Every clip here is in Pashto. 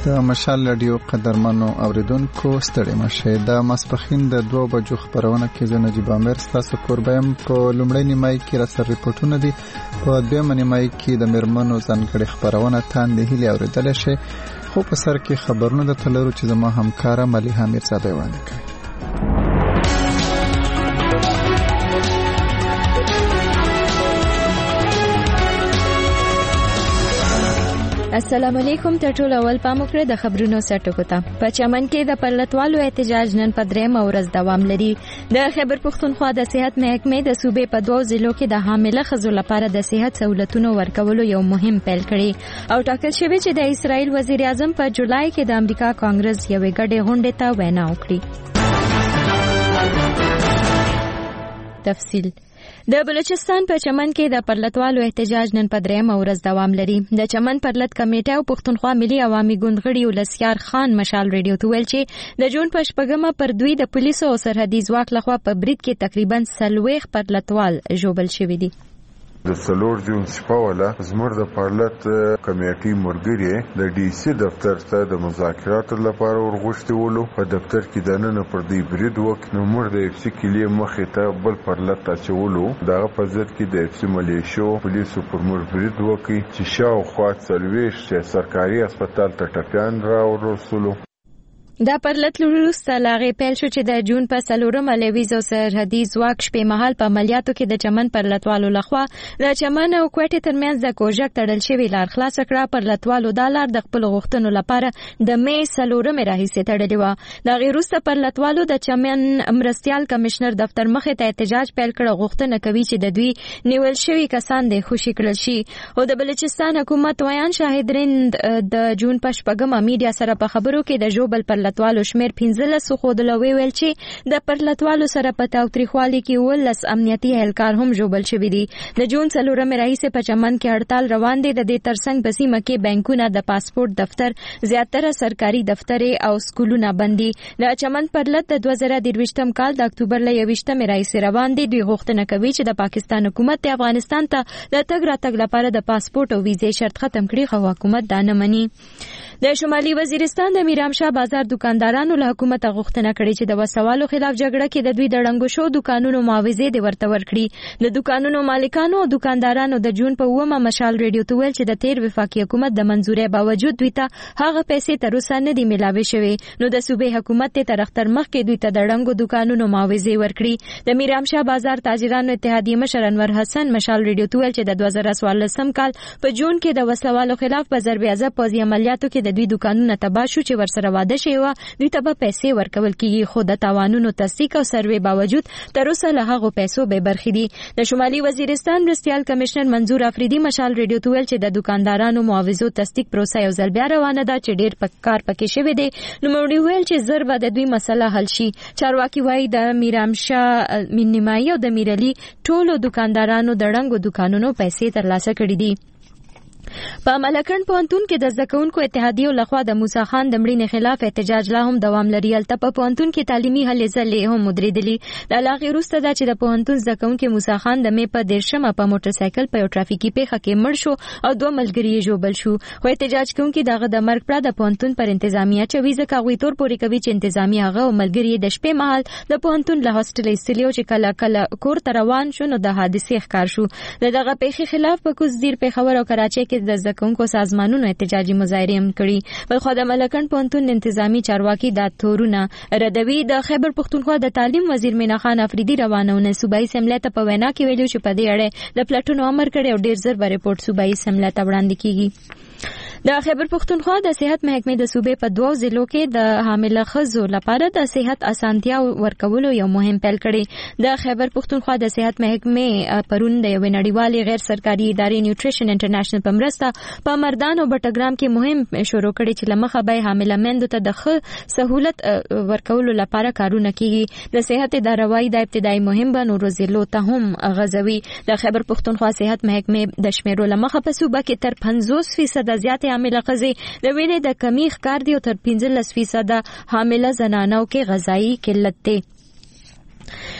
د مشال رادیو قدرمنو اوریدونکو ستړي مشه د ماسپخین د 2 بجو خبرونه کې زه نجیب امیر تاسو کوربم په لومړی نیمای کې را سره ریپورتونه دي په دویمه نیمای کې د مرمنو ځانګړي خبرونه تاندې هلي اوریدل شي خو په سر کې خبرونه د تلرو چې زما همکار مليحه میرزاده وانه کوي. السلام علیکم ټول اول پاموکره د خبرونو سرټکو ته په چمن کې د پرلتوالو احتجاج نن په درېمه ورځ دوام لري. د خیبر پښتونخوا د صحت محکمې د صوبې په 2 ضلعو کې د حامله ښځو لپاره د صحت سہولتونو ورکولو یو مهم پیل کړی او ټاکل شوی چې د اسرائیل وزیر اعظم په جولای کې د امریکا کانګرس یوې ګډې غونډې ته وینا وکړي. تفصیل د بلوچستان په چمن کې د پرلتوالو احتجاج نن په درېمه ورځ دوام لري. د چمن پرلت کمیټه او پښتونخوا ملي عوامي ګوند غړي ولسیار خان مشال ریډیو ته ویل چې د جون په 8مه پر دوی د پولیسو او سرحدي ځواک لخوا په برید کې تقریبا 40 پرلتوال ژوبل شوي دي. د سلور جون شپاوله زمر د پارلت کمیټې مرګري د ډي سي دفتر ته د مذاکراتو لپاره ورغښتي ولو په دفتر کې د نن پر دی برید وک نو مر د اف سي کلی مخې ته بل پارلت اچولو دغه په ضد کې د اف سي ملیشو پولیسو پر مر برید وکي چې شاوخوا 40 سرکاري هسپتال ته ټپيان را ورسولو. دا پرلت وروسته لاغې پیل شو چې د جون په 4مه لویز او سرحدي ځواک شپې مهال په عملیاتو کې د چمن پرلتوالو لخوا د چمن او کوټې ترمنځ د کوژک تړل شوی لار خلاص کړه. پرلتوالو دا لار د خپل غوښتنو لپاره د مې 4مه راهیسې تړلې و. دا غیروسته پرلتوالو د چمن مرستيال کمشنر دفتر مخې ته احتجاج پیل کړ. غوښتنه کوي چې د دوی نیول شوی کسان د خوشي کړل شي. او د بلوچستان حکومت ویان شاهدرین د جون په 8مه میډیا سره په خبرو کې د جوبل پرلتوالو شمیر 15 خو د لوي ویل چې د پرلتوالو سره په تاوتریخوالي کې ولس امنیتي اهلکار هم جوبل شوی دي. د جون 4مه رئیس په چمن کې هړتال روان دي. د دې ترڅنګ په سیمه کې بانکونه د پاسپورت دفتر زیاتره سرکاري دفتر او سکولونه بندي. د چمن پرلت د 2023م کال د اکتوبر ل 21مه رئیس روان دي. دوی غوښتنه کوي چې د پاکستان حکومت د افغانستان ته د تګ راتګ لپاره د پاسپورت او ویزې شرط ختم کړي خو حکومت دا نه مني. د شمالي وزیرستان د میرامشاه بازار دکاندارانو له حکومت غوښتنه کړې چې د وسوالو خلاف جګړه کې د دوی د ړنګو شو دکانونو معاوضې د ورته ورکړي. د دکانونو مالکانو او دکاندارانو د جون په 9مه مشال ریډیو ته ویل چې د تیر وفاقي حکومت د منزورې باوجود دوی ته هغه پیسې تر اوسه نه دي ملاوي شوي. نو د صوبې حکومت ته تر اختر مخ کې دوی ته د ړنګو دکانونو معاوضې ورکړي. د میرامشاه بازار تاجرانو اتحادیه مشر انور حسن مشال ریډیو ته ویل چې د 2014 کال په جون کې د وسوالو خلاف په ضرب عضب پوځي عملیاتو کې د دوی دکانونه تباه شو چې ورسره واده شوی و. دوی ته به پیسې ورکول کیږي خو د تاوانونو تصدیق او سروې باوجود تر اوسه له هغو پیسو به برخې دي. د شمالي وزیرستان مرستيال کمشنر منظور افریدي مشال ریډیو ته ویل چې د دکاندارانو معاوضو تصدیق پروسه یو ځل بیا روانه ده چې ډېر کار پکې شوی دی. نو موږ ویل چې زر به د دوی مسله حل شي. چارواکي وایي د میرامشاه نیمایي او د میرعلي ټولو دکاندارانو د ړنګو دکانونو پیسې ترلاسه کړې دي. په ملکن پوهنتون کې د زکونکو اتحادیو لخوا د موسی خان د مړینې خلاف احتجاج لا هم دوام لري. البته په پوهنتون کې تعلیمي هلې ځلې هم مدریدلې. د لاغې وروسته دا چې د پوهنتون زکونکو موسی خان د مې په 13مه په موټر سایکل په یو ټرافیکي پیښه کې مړ شو او 2 ملګري یې ژوبل شو. خو احتجاج کوونکي دغه د مرګ پړه د پوهنتون پر انتظامیه چوي ځکه هغوی تور پورې کوي چې انتظامیه هغه او ملګري د شپې مهال د پوهنتون له هاستل ایستلیو چې کله کله کور ته روان شو نو د حادثې ښکار شو. دغه پیښې خلاف په کوزدیر پیښور او کراچۍ کې د زکونکو سازمانونو احتجاجي مظاهره هم کړي. بل خو د ملکن پوهنتون انتظامی چارواکي دا تورونه ردوي. د خیبر پښتونخوا د تعلیم وزیر مینا خان افریدي روانونه صوبایي سملې ته په وینا کې ویلو چې په دې اړه د پلټونو امر کړي او ډیر زر به ریپورت صوبایي سملې ته وړاندې کیږي. د خیبر پښتونخوا د صحت محکمې د صوبې په 2 ضلعو کې د حامله ښځو لپاره د صحت اسانتیا ورکولو یو مهم پیل کړي. د خیبر پښتونخوا د صحت محکمې پرون د یو نړیوالې غیر سرکاري ادارې نیوټریشن انټرنیشنل په مرسته په مردان او بټګرام کې مهم شروع کړي چې لمخه به حامله میندو ته د ښه سہولت ورکولو لپاره کارونه کیږي. د صحت اداره وايي د ابتدایي مهم به نورو ضلعو ته هم غځوي. د خیبر پښتونخوا صحت محکمې د شمیرو لمخه په صوبه کې تر 50% زیاتې حامله ښځې د وینې د کمی ښکار دي او تر 15% حامله زنانو کې غذایی قلت دی.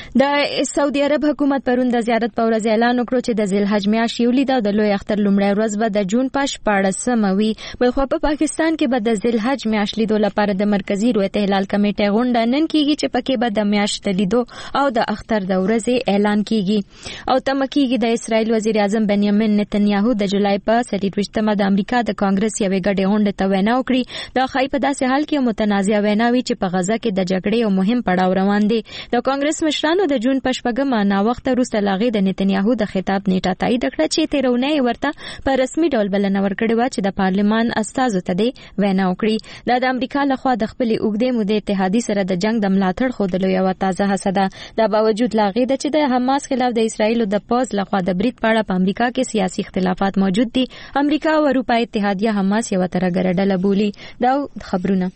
د سعودي عرب حکومت پرون د زیارت په ورځ اعلان وکړ چې د ذیل حج میاشت یو لیده د لوی اختر لومړی ورځ به د جون په 14مه وي. بلخوا په پاکستان کې به د ذیل حج میاشت لیدو لپاره د مرکزی رویت هلال کمیټې غونډه نن کیږي چې پکې به د میاشت لیدو او د اختر د ورځې اعلان کیږي او تم کیږي. د اسرائیل وزیر اعظم بنیامین نتنیاهو د جولای په 23مه د امریکا د کانګرس یوې ګډې غونډې ته وینا وکړي. دا خای په داسې حال کې متنازعه ویناوي چې په غزه کې د جګړې یو مهم پړاو روان دی. د کانګرس مشرانو د جون په 14مه نا وخت وروسته لاغې د نتنیاهو د خطاب نیټه تایید کړه چې تیرونه ورته په رسمي ډول بلنه ورکړې و چې د پارلمان استازو ته دی وینا وکړي. دا د امریکا لخوا د خپل اوږدې مودې اتحادیې سره د جنگ د ملاتړ خودلو یو تازه هڅه ده. دا باوجود لاغې د چې د حماس خلاف د اسرایل د پوز لخوا د برید په اړه په امریکا کې سیاسي اختلافات موجود دي. امریکا او اروپا اتحادیه حماس یو ترګره ډله بولي. دا خبرونه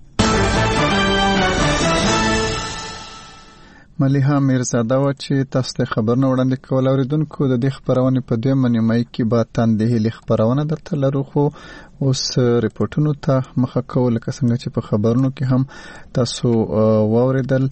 ملیحه میرزاده و چې تاسو ته خبرونه وړاندې کول. اوریدونکو د دې خبرونه په 2 نیمه کې به تاندې هلي خبرونه درته لرو، خو اوس ریپورتونو ته مخه کول لکه څنګه چې په خبرونو کې هم تاسو واوریدل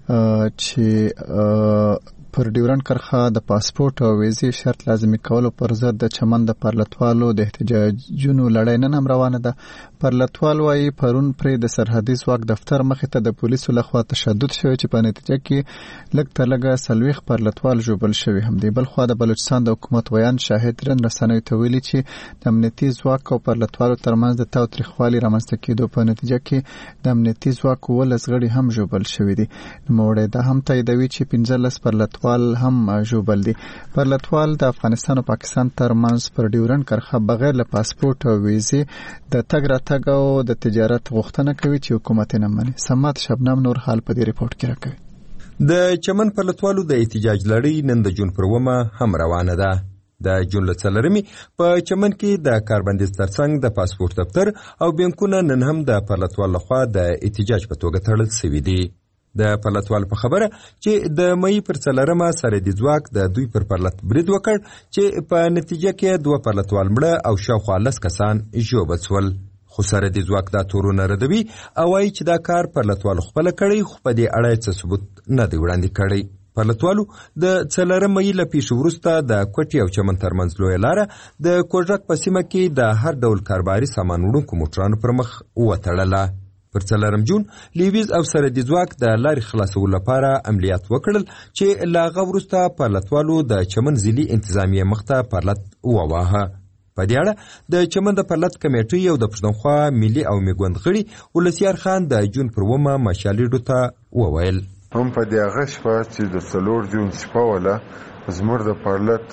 چې پر ډیورنډ کرښه د پاسپورت او ویزې شرط لازمي کولو پر ضد د چمن د پارلتوالو د احتجاجونو لړۍ نن هم روانه ده. پارلتوال وايي پرون پرې د سرحدي ځواک دفتر مخې ته د پولیسو لخوا تشدد شوی چې په نتیجه کې لږ تر لږه 40 پارلتوال ژوبل شوي هم دي. بلخوا د بلوچستان د حکومت ویان شاهد رن رسنیو ته ویلي چې د امنیتي ځواک او پارلتوالو ترمنځ د تاوتریخوالي رامنځته کېدو په نتیجه کې د امنیتي ځواک 12 غړي هم ژوبل شوي دي. نوموړی دا هم تاییدوي چې 15 پارلتوال هم ژوبل دي. پارلتوال د افغانستان او پاکستان ترمنځ پر ډیورنډ کرښه بغیر له پاسپورت او ویزې د تګ راتګ او د تجارت غوښتنه کوي چې حکومت نه مني. سمات شبنم نور حال په دې ریپورت کې راکوي. د چمن پارلتوالو د احتجاج لړۍ نن د جون پر 1 هم روانه ده. د جون له 4 په چمن کې د کاربندیز ترڅنګ د پاسپورت دفتر او بانکونه نن هم د پارلتوال لخوا د احتجاج په توګه تړل شوي دي. د پارلتوال په خبره چې د مئی پر 4 سرحدي ځواک د دوی پر پارلت برید وکړ چې په نتیجه کې 2 پارلتوال مړه او شاوخوا 10 کسان ژوبل شول. خو سرحدي ځواک دا تورونه ردوي او وايي چې دا کار پارلتوال خپل کړی، خو په دې اړه څه ثبوت نه دی وړاندې کړی. پارلتوالو د 4 مئی له پیښو وروسته د کوټي او چمن ترمنځ لویه لاره د کوژک په سیمه کې د هر ډول کاروباري سامان وړونکو موټرانو پر مخ وتړله. پر 4 جون لیویز او سرحدي ځواک د لارې خلاصولو لپاره عملیات وکړل چې له هغه وروسته پارلتوالو د چمن ضلعي انتظامیه مخته پارلت وواهه. په دې اړه د چمن د پارلت کمیټې او د پښتونخوا ملي او میګوند غړي ولسیار خان د جون پر 1 مشالېډو ته وویل هم په دې هغه شپه چې د 4 جون شپه ولا زموږ د پارلت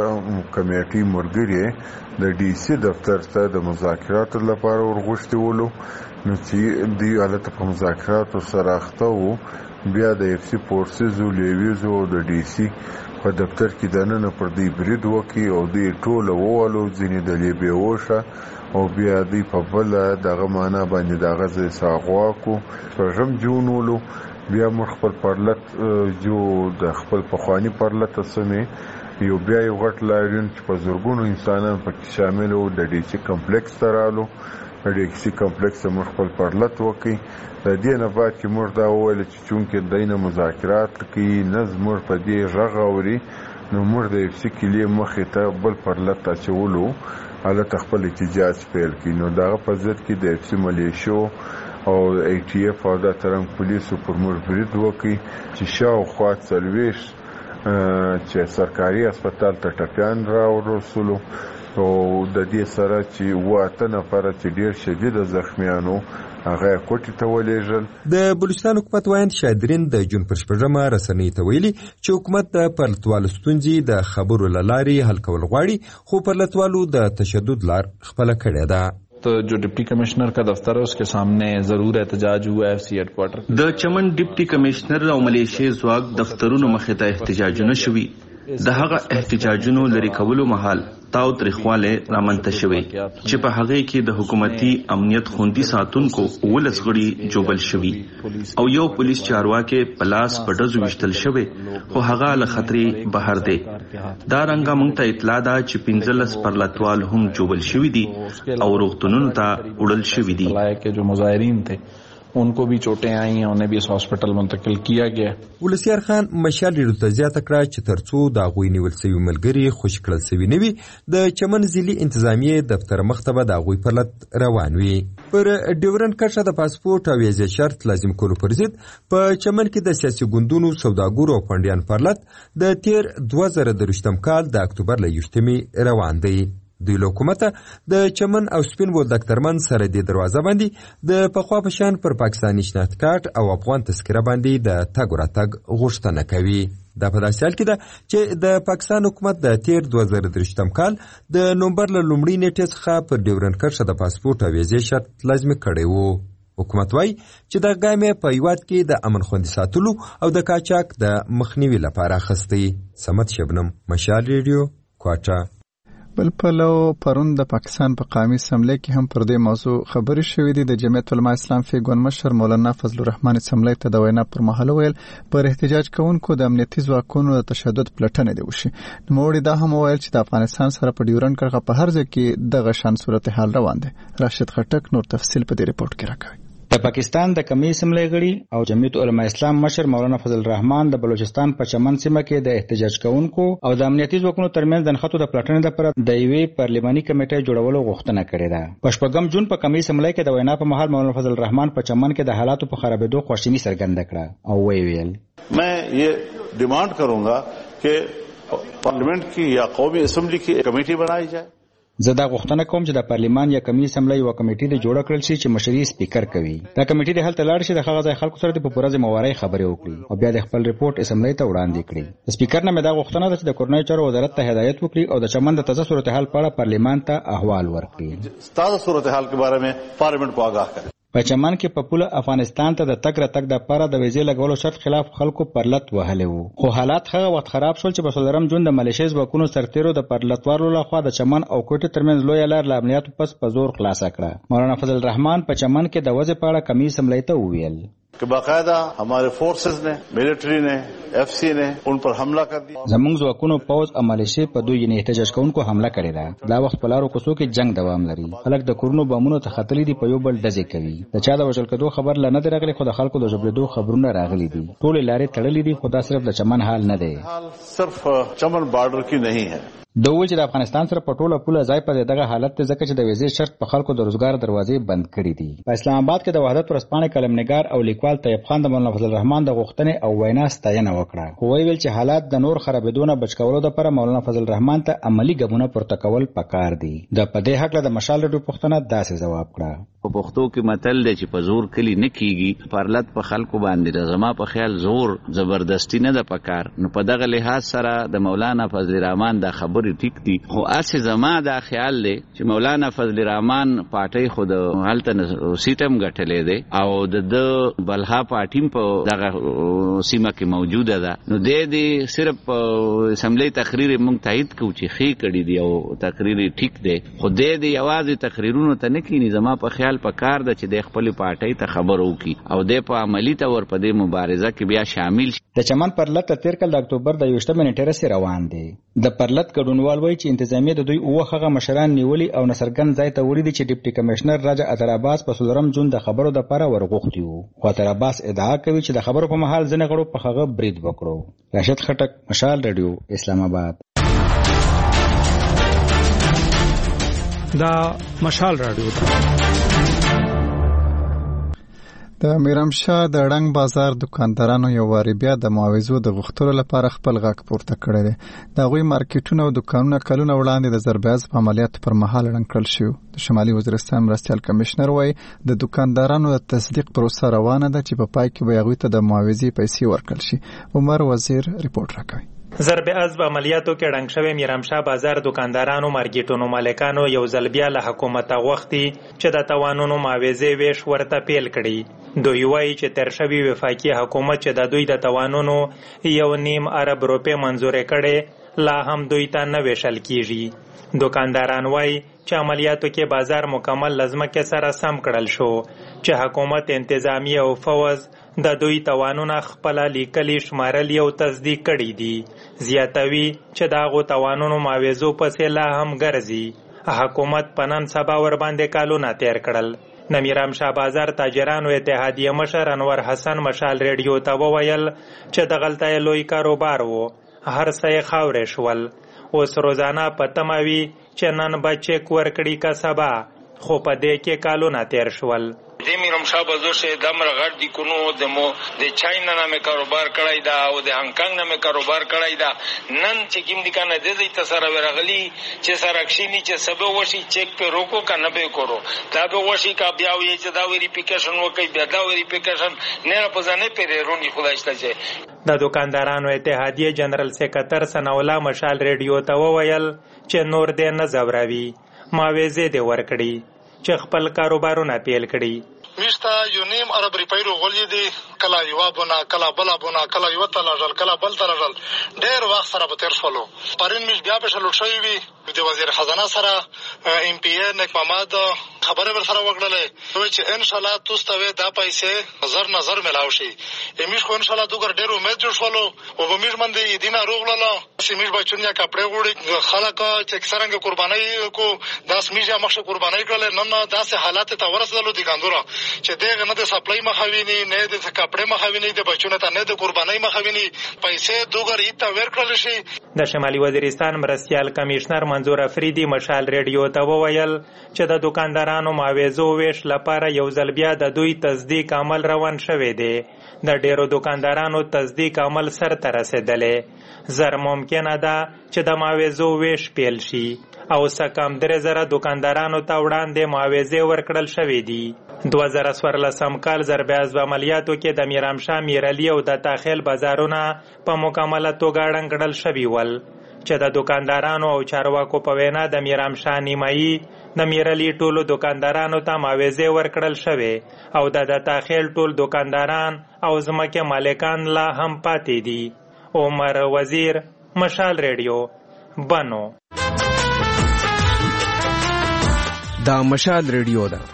کمیټې مرګري د ډي سي دفتر ته د مذاکراتو لپاره ورغوښتي ولو، نو چې دی حالت په مذاکراتو سره اخته وو. بیا د اف سی فورسز او لیویز او د ډي سي په دفتر کې دننه پر دی برید وکي او دی ټول ووالو ځینې د لیبي وشه او بیا دی په بل دغه معنا باندې دغه ځای ساغواکو په جون ولو. بیا موږ خپل پارلت جو د خپل پخوانی پارلت سمې یو بیا یو غټ لاریون چې په زرګونو انسانان پکې شامل وو د ډي سي کمپلیکس ته رالو. د ډي سي کمپلیکس موږ خپل پارلت وکي. د دې نه بعد چې موږ دا وویل چې چونکې دینه مذاکرات کوي نه زموږ په دې غږ اوري، نو موږ د اف سی کلی مخې ته بل پارلت اچولو حالت خپل احتجاج پیل کړي. نو دغه په ضد کې د اف سی ملیشو او ای ټي اف او د ترنګ پولیسو پر موږ برید وکړي چې شاوخوا 40 چې سرکاري هسپتال ته ټپیان راورسولو او د دې سره چې 8 نفر چې ډیر شدید زخمیانو هغه کوټی ته ولېږل. د بلوچستان حکومت وایي شادرین د جون پر 14 رسنۍ ته ویلي چې حکومت د پارلتوالو ستونزې د خبرو لارې حل کول غواړي، خو پارلتوالو د تشدد لار خپل کړی ده. तो जो deputy commissioner का दफ्तर है उसके सामने जरूर एहतजाज हुआ है एफसी हेडक्वार्टर. د چمن ډیپټي کمشنر او ملیشیا ځواک دفترونو مخې ته احتجاجونه شوي. د هغه احتجاجونو لري کولو محل تاوتریخواله رامنځته شوی چې په هغه کې د حکومتي امنیت خوندي ساتونکو ولس غړي جوبل شوی او یو پولیس چارواکي پلاس پډز وشتل شوی، خو هغه له خطرې بهر دی. دا رنګه مونږ ته اطلاع ده چې 15 پرلتوال هم جوبل شوی دي او روغتونونو ته وړل شوی دي. جو مظاهرین थे उनको भी चोटें आई हैं, उन्हें भी इस हॉस्पिटल मुंतकिल किया गया. ولسیار خان مشال ډیرو ته زیاته کړه چې ترڅو د هغوی نیول سوي ملګري خوشي کړل سوي نه وي د چمن ضلعي انتظامیې دفتر مخ ته به د هغوی پر لټ روان وي. پر ډیورنډ کرښه د پاسپورټ او ویزې شرط لازم کولو پر ضد په چمن کې د سیاسي ګوندونو سوداګرو او پنډیان پر لټ د تیر 2023 کال د اکتوبر له 1 روان دی. دوی له حکومته د چمن او سپین بولدک ترمنځ سره د دروازه باندې د پخوا په شان پر پاکستاني شناخت کارت او افغان تذکره باندې د تګ راتګ غوښتنه کوي. دا په داسې حال کې ده چې د پاکستان حکومت د تیر 2023 کال د نومبر له لومړۍ نیټې څخه پر ډیورنډ کرښه د پاسپورټ او ویزې شرط لازمي کړی و. حکومت وایي چې د ګام په هیواد کې د امن خوندي ساتلو او د قاچاق د مخنیوي لپاره اخیستی. صمد شبنم، مشال ریډیو، کوټه. بل پلو پرون د پاکستان په قومي اسمبلی کې هم پر دې موضوع خبرې شوې دي. د جمعیت علماء اسلام فیګون مشر مولانا فضل الرحمن اسمبلی ته د وینا پر مهال ویل پر احتجاج کوونکو د امنیتي ځواکونو د تشدد پلټنې دی وشي. نوموړي دا هم ویل چې د افغانستان سره په ډیورنډ کرښه په هر ځای کې دغه شان صورتحال روان دی. راشد خټک نور تفصیل په دې ریپورت کې راکوي. د پاکستان د قومي اسمبلی غړي او جمعیت علماء اسلام مشر مولانا فضل الرحمن د بلوچستان په چمن سیمه کې د احتجاج کوونکو او د امنیتي ځواکونو ترمنځ د نښتو د پلټنې لپاره د یوې پارلماني کمیټې جوړولو غوښتنه کړې ده. په 8 جون په قومي اسمبلی کې د وینا په مهال مولانا فضل الرحمن په چمن کې د حالاتو په خرابېدو خواشیني څرګنده کړه او ویل मैं ये डिमांड करूंगा कि पार्लियामेंट की या कौमी असम्बली की कमेटी बनाई जाए. زه دا غوښتنه کوم چې د پارلمان یا قومي اسمبلی یو کمیټه د جوړ کړل شي چې مشري سپیکر کوي. دا کمیټه د هلته لاړ شي د هغه ځای خلکو سره د پوره ځموارۍ خبرې وکړي او بیا د خپل ریپورت اسمبلی ته وړاندې کړي. سپیکر نه مې دا غوښتنه ده چې د کورنۍ چارو وزارت ته هدایت وکړي او د چمن د تازه صورتحال په اړه پارلمان ته احوال ورکړي. تازه صورتحال के बारे में पार्लियामेंट को आगाह करें. په چمن کې په پوله افغانستان ته د تګ راتګ لپاره د ویزې لګولو شرط خلاف خلکو پرلط وهلې وو. خو حالات هغه وخت خراب شول چې په 14 جون د ملیشیا ځواکونو سرتیرو د پرلطوارو لخوا د چمن او کوټې ترمنځ لویه لار له امنیتو پس په زور خلاصه کړه. مولانا فضل الرحمن په چمن کې د وضع په اړه قومي اسمبلی ته وویل कि बाकायदा हमारे फोर्सेस ने, मिलिट्री ने, एफसी ने उन पर हमला कर दिया. زموږ ځواکونو پوز او ملیشیا په دوی یې احتجاج کوونکو حمله کړې ده. دا وخت په لارو کوڅو کې جنگ دوام لري. خلک د کورونو بمونو ته خطلې دي، په یو بل ډزې کوي. د چا د وژل کېدو خبر لا نه دی راغلی، خو د خلکو د ژوبلېدو خبرونه راغلي دي. ټولې لارې تړلې دي، خو دا صرف د چمن حال نه دی. हाल सिर्फ चमन बॉर्डर की नहीं है. د وول چې د افغانستان سره په ټوله پوله ځای په دغه حالت ته ځکه چې د ویزې شرط په خلکو د روزګار دروازې بند کړې دي. په اسلام آباد کې د وحدت ورځپاڼې قلمنګار او لیکوال طیب خان د مولانا فضل الرحمن د غوښتنې او وینا ستاینه وکړه. خو ویل چې حالات د نور خرابېدو نه بچ کولو لپاره مولانا فضل الرحمن ته عملی ګامونه پورته کول پکار دي. د په دې حق له مشال ریډیو پوښتنه داسې جواب کړه. په پښتو کې متل دی چې په زور کلی نه کیږي، پرلط په خلکو باندې د زما په خیال زور زبردستی نه ده پکار. نو په دغه لحاظ سره د مولانا فضل الرحمن د خبرې ټیک دي، خو اسه زما دا خیال دی چې مولانا فضل الرحمن پارټي خود هلته سیټم غټلې دی او د بلها پارټیم په دغه سیمه کې موجوده ده. نو دې صرف اسمبلی تقریر مونږ تایید کوو چې خې کړي دی او تقریر ټیک دی، خو دې یوازې تقریرونو ته نه کینی. زما په خیال په کار ده چې د خپل پارټي ته خبر وکړي او د په عملی تور په دې مبارزه کې بیا شامل شي. د چمن پرلط تیر کال د اکتوبر د 21 نیټه سره روان دی. د پرلط ګډونوال وایي چې انتظامیه د دوی هغه مشران نیولي او نصرګن ځای ته وړي دي چې ډیپټي کمشنر راجا اتر عباس په 14 جون د خبرو د لپاره ورغوښتي وو. خو اتر عباس ادعا کوي چې د خبرو په مهال ځنه غړو په هغه برید وکړو. راشد خټک، مشال ریډیو، اسلام آباد. دا مشال رادیو د میرامشاه د ړنګ بازار دکاندارانو یو واری بیا د معاوضو د غوښتلو لپاره خپل غږ پورته کړی دی. د هغوی مارکیټونه او دکانونه کلونه وړاندې د ضربیاز په عملیاتو پر مهال ړنګ کړل شوي. د شمالي وزیرستان مرستیال کمشنر وایي د دکاندارانو د تصدیق پروسه روانه ده چې په پای کې به هغوی ته د معاوضې پیسې ورکړل شي. عمر وزیر ریپورت راکوي. ضرب عضب عملیاتو کې ړنګ شوی میرامشاه بازار دکاندارانو مارکیټونو مالکانو یو ځل بیا له حکومت غوښتي چې د توانونو معاوضې ویش ورته پیل کړي. دوی وایي چې تر شوی وفاقي حکومت چې د دوی د توانونو 1.5 ارب روپۍ منظور کړي لا هم دوی ته نه ویشل کیږي. دکانداران وایي چې عملیاتو کې بازار مکمل لزمکه سره سم کړل شو چې حکومت انتظامی او فوز د دوی توانونه خپل لیکلي شمارلي او تصدیق کړي دي. زیاتوي چې داغو توانونو معاوضو پسې لا هم ګرځي. حکومت پنن سبا ور باندې کالونه تیر کړل. د میرامشاه بازار تاجرانو اتحادیه مشر انور حسن مشال ریډیو ته وویل چې دغلته لوی کاروبار وو، هر څه یې خاورې شول. اوس روزانه په تمه وي چې نن به چک ورکړي که سبا، خو په دې کې کالونه تیر شول. د میرامشاه بازار شه دمر غړ دی کونو د چاینا نامه کاروبار کړای دا او د هانګ کانګ نامه کاروبار کړای دا. نن چې کوم دي کنه د دې تسره ورغلی چې سرکشینی چې سبه وشي چک په روکو کنه به کورو دا به وشي کا بیا وی چې دا ویریفیکیشن وکي بیا دا ویریفیکیشن نه په ځانه پیرونی خدایشته چې د دکاندارانو اتحادیه جنرال سیکریټر سناولا مشال ریډیو ته وویل چې نور دې نه زوراوي، ماویزه دې ورکړي چې خپل کاروبارونه پیل کړي. میشته یو نیم ارب روپۍ غولې دي، کله یوه بونه کله بله بونه کله یوه ته لږل کله بل ته لږل، ډېر وخت سره به تېر شولو. پرون میش بیا پېښه لوټ شوي وي، د وزیر خزانه سره ایم پی ای نیک محمد خبرې ورسره وکړلې وایي چې انشاءالله تاسو ته دا پیسې زر نه زر میلاو شي. میش خو انشاءالله دوګر ډېر امید جوړ شولو او به میش باندې دینه روغ لاله چې میش بچون یا کپړې غوړي خلک چې څرنګه قربانۍ کو داس میش یا مخشه قربانۍ کړل. نن داسې حالات ته ورسېدلو د ګاندوره چې دغه نه د سپلای مخه ویني، نه د کپړې مخه ویني، د بچونو ته نه د قربانۍ مخه ویني، پیسې دوګر ایته ورکړل شي. د شمالي وزیرستان مرستیال کمشنر منظور افریدي مشال ریډیو ته وویل چې د دکاندارانو معاوضو ویش لپاره یو ځل بیا د دوی تصدیق عمل روان شوی دی. د ډیرو دکاندارانو تصدیق عمل سرته رسېدلی. زر ممکنه ده چې د معاوضو ویش پیل شي او څه کم 3000 دکاندارانو ته وړاندې معاوضې ورکړل شوې دي. 2014 کال ضرب عملیاتو کې د میرامشاه، میرعلي او د تاخیل بازارونه په مکمله توګه ړنګ کړل شوي ول چې د دکاندارانو او چارواکو په وینا د میرامشاه نیمایي د میرعلي ټولو دکاندارانو ته معاوضې ورکړل شوې او د تاخیل ټول دکانداران او ځمکې مالکان لا هم پاتې دي. عمر وزیر، مشال ریډیو، بنو. دا مشال ریډیو ده.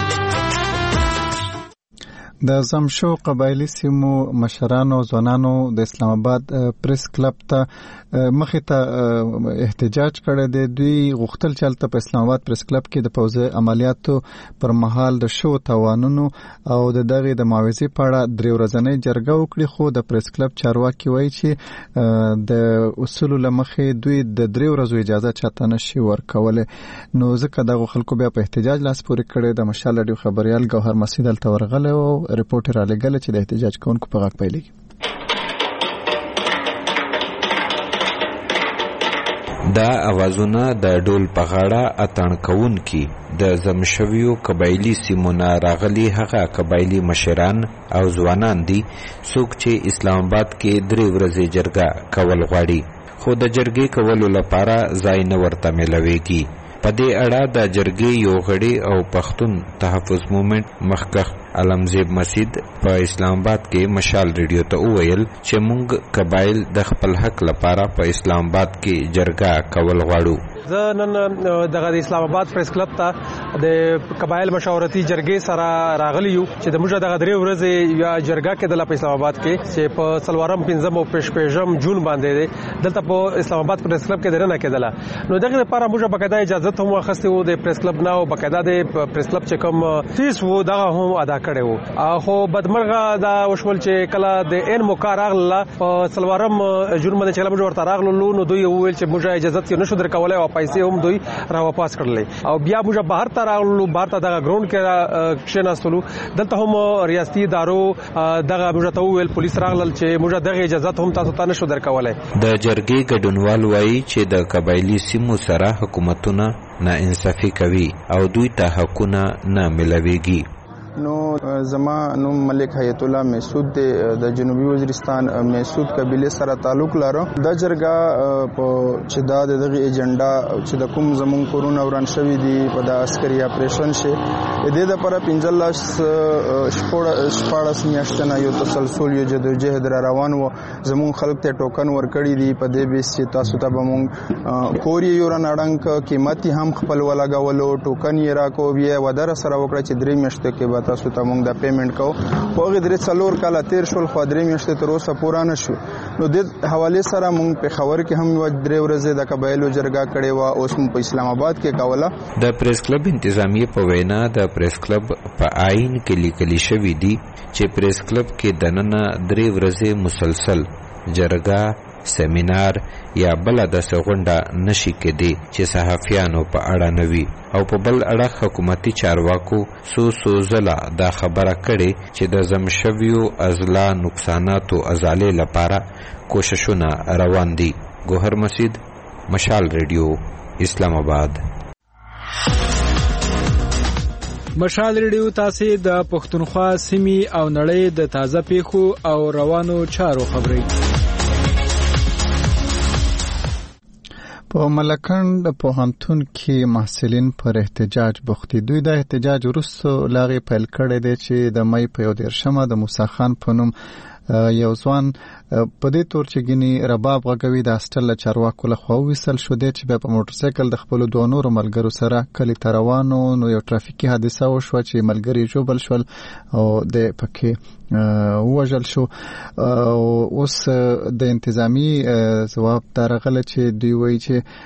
د زمشو قبایلی سیمو مشرانو ځوانانو د اسلام آباد پریس کلب ته مخې ته احتجاج کړی دی. دوی غوښتل چې هلته په اسلام آباد پریس کلب کې د پوځي عملیاتو پر مهال د شوو تاوانونو او د دغې د معاوضې په اړه 3 ورځنۍ جرګه وکړي، خو د پریس کلب چارواکي وایي چې د اصولو له مخې دوی د 3 ورځو اجازه چاته نشي ورکولی. نو ځکه دغو خلکو بیا په احتجاج لاس پورې کړی. د مشال راډیو خبریال ګوهر مسعود هلته ورغلی او رپورټ را لګل چې د احتجاج کوونکو په غږ پیلېږي. دا اوازونه د ډول په غاړه اتڼ کوونکي د زمشویو قبایلی سیمونه راغلي هغه قبایلی مشران او ځوانان دي څوک چې اسلام آباد کې 3 ورځې جرګه کول غواړي، خو د جرګې کولو لپاره ځای نه ورته میلاویږي. په دې اړه د جرګې یو غړي او پښتون تحفظ موومنټ مخکښ علمزیب مسید په اسلام آباد کې مشال ریډیو ته وویل چې موږ قبایل د خپل حق لپاره په اسلام آباد کې جرګه کول غواړو. زه نن دغه اسلام آباد پریس کلب ته د قبایل مشاورتي جرګې سره راغلی یو چې د موږ دغه 3 ورځې یا جرګه کېدله په اسلام آباد کې چې په سلوارم 5 او پېشم جون باندې دلته په اسلام آباد پریس کلب کې درنه کېدله. نو دغه لپاره موږ بقاعده اجازه هم واخیستې وو د پریس کلب نه او بقاعده د پریس کلب چې کوم فیس وو دغه هم ادا کړی وو. خو بدمرغه دا وشول چې کله د ان موقع راغله په سلوارم جون باندې چې موږ ورته راغلو نو دوی وویل چې موږ اجازه نشو درکولای او پیسې هم دوی را واپس کړلې او بیا موږ بهر ته راغلو، بهر ته دغه ګراوند کې کښېناستلو. دلته هم ریاستي ادارو دغه موږ ته وویل، پولیس راغلل چې موږ دغه اجازه هم تاسو ته نشو درکولای. د جرګې ګډونوال وایي چې د قبایلی سیمو سره حکومتونه ناانصافي کوي او دوی ته حقونه نه ملويږي. نو زما نوم ملک حیات الله مسعود د جنوبي وزیرستان مسعود قبیله سره تعلق لرم. د جرګه په چې دا دغه ایجنډا چې د کوم زمون کورونه وران شوی دی په د عسکري اپریشن شي د دې لپاره 15 میاشتې یو تسلسل یو جدوجہد روان وو. زمون خلک ته ټوکن ورکړی دی په دې بیس چې تاسو ته بمون کوري یو رانړنګ قیمتي هم خپل ولګولو ټوکن یې راکو بیا ودر سره وکړه چې 3 میاشتې کې بعد تاسو ته موږ د پیمنٹ کوو خو هغه درې څلور کاله تیر شول خو درې میاشتې تر اوسه پوره نه شو نو د حواله سره موږ په خبر کې هم یو درې ورځې د قبایلو جرګه کړې و اوس په اسلام آباد کې کوله د پریس کلب انتظامیه په وینا د پریس کلب په آئین کې لیکل شوی دی چې پریس کلب کې دننه درې ورځې مسلسل جرګه سیمینار یا بل د سغونډه نشي کېدی چې صحافیانو په اړه نوي او په بل اړه حکومتي چارواکو سو زلا دا خبره کړي چې د زمشویو ازلا نقصاناتو ازالې لپاره کوششونه روان دي. ګوهر مسید، مشال ریډیو، اسلام آباد. مشال ریډیو تاسو د پښتونخوا سیمې او نړۍ د تازه پیښو او روانو چارو خبري. په ملکند پوهنتون کې محصلین پر احتجاج بوخت دي. دوی د احتجاج وروسته لاغي پیل کړی دی چې د مې په 13 د موسی خان په نوم یو ځوان په دې تور چې ګني رباب غږوي د هاستل چارواکو له خوا وصل شو دی چې په موټر سایکل د خپل دوه نور ملګرو سره کلی تروانو نو یو ټرافیکي حادثه وشو چې ملګری جوبل شول او د پکې وژل شو. اوس د انتظامی ځواب درغله چې دوی وایي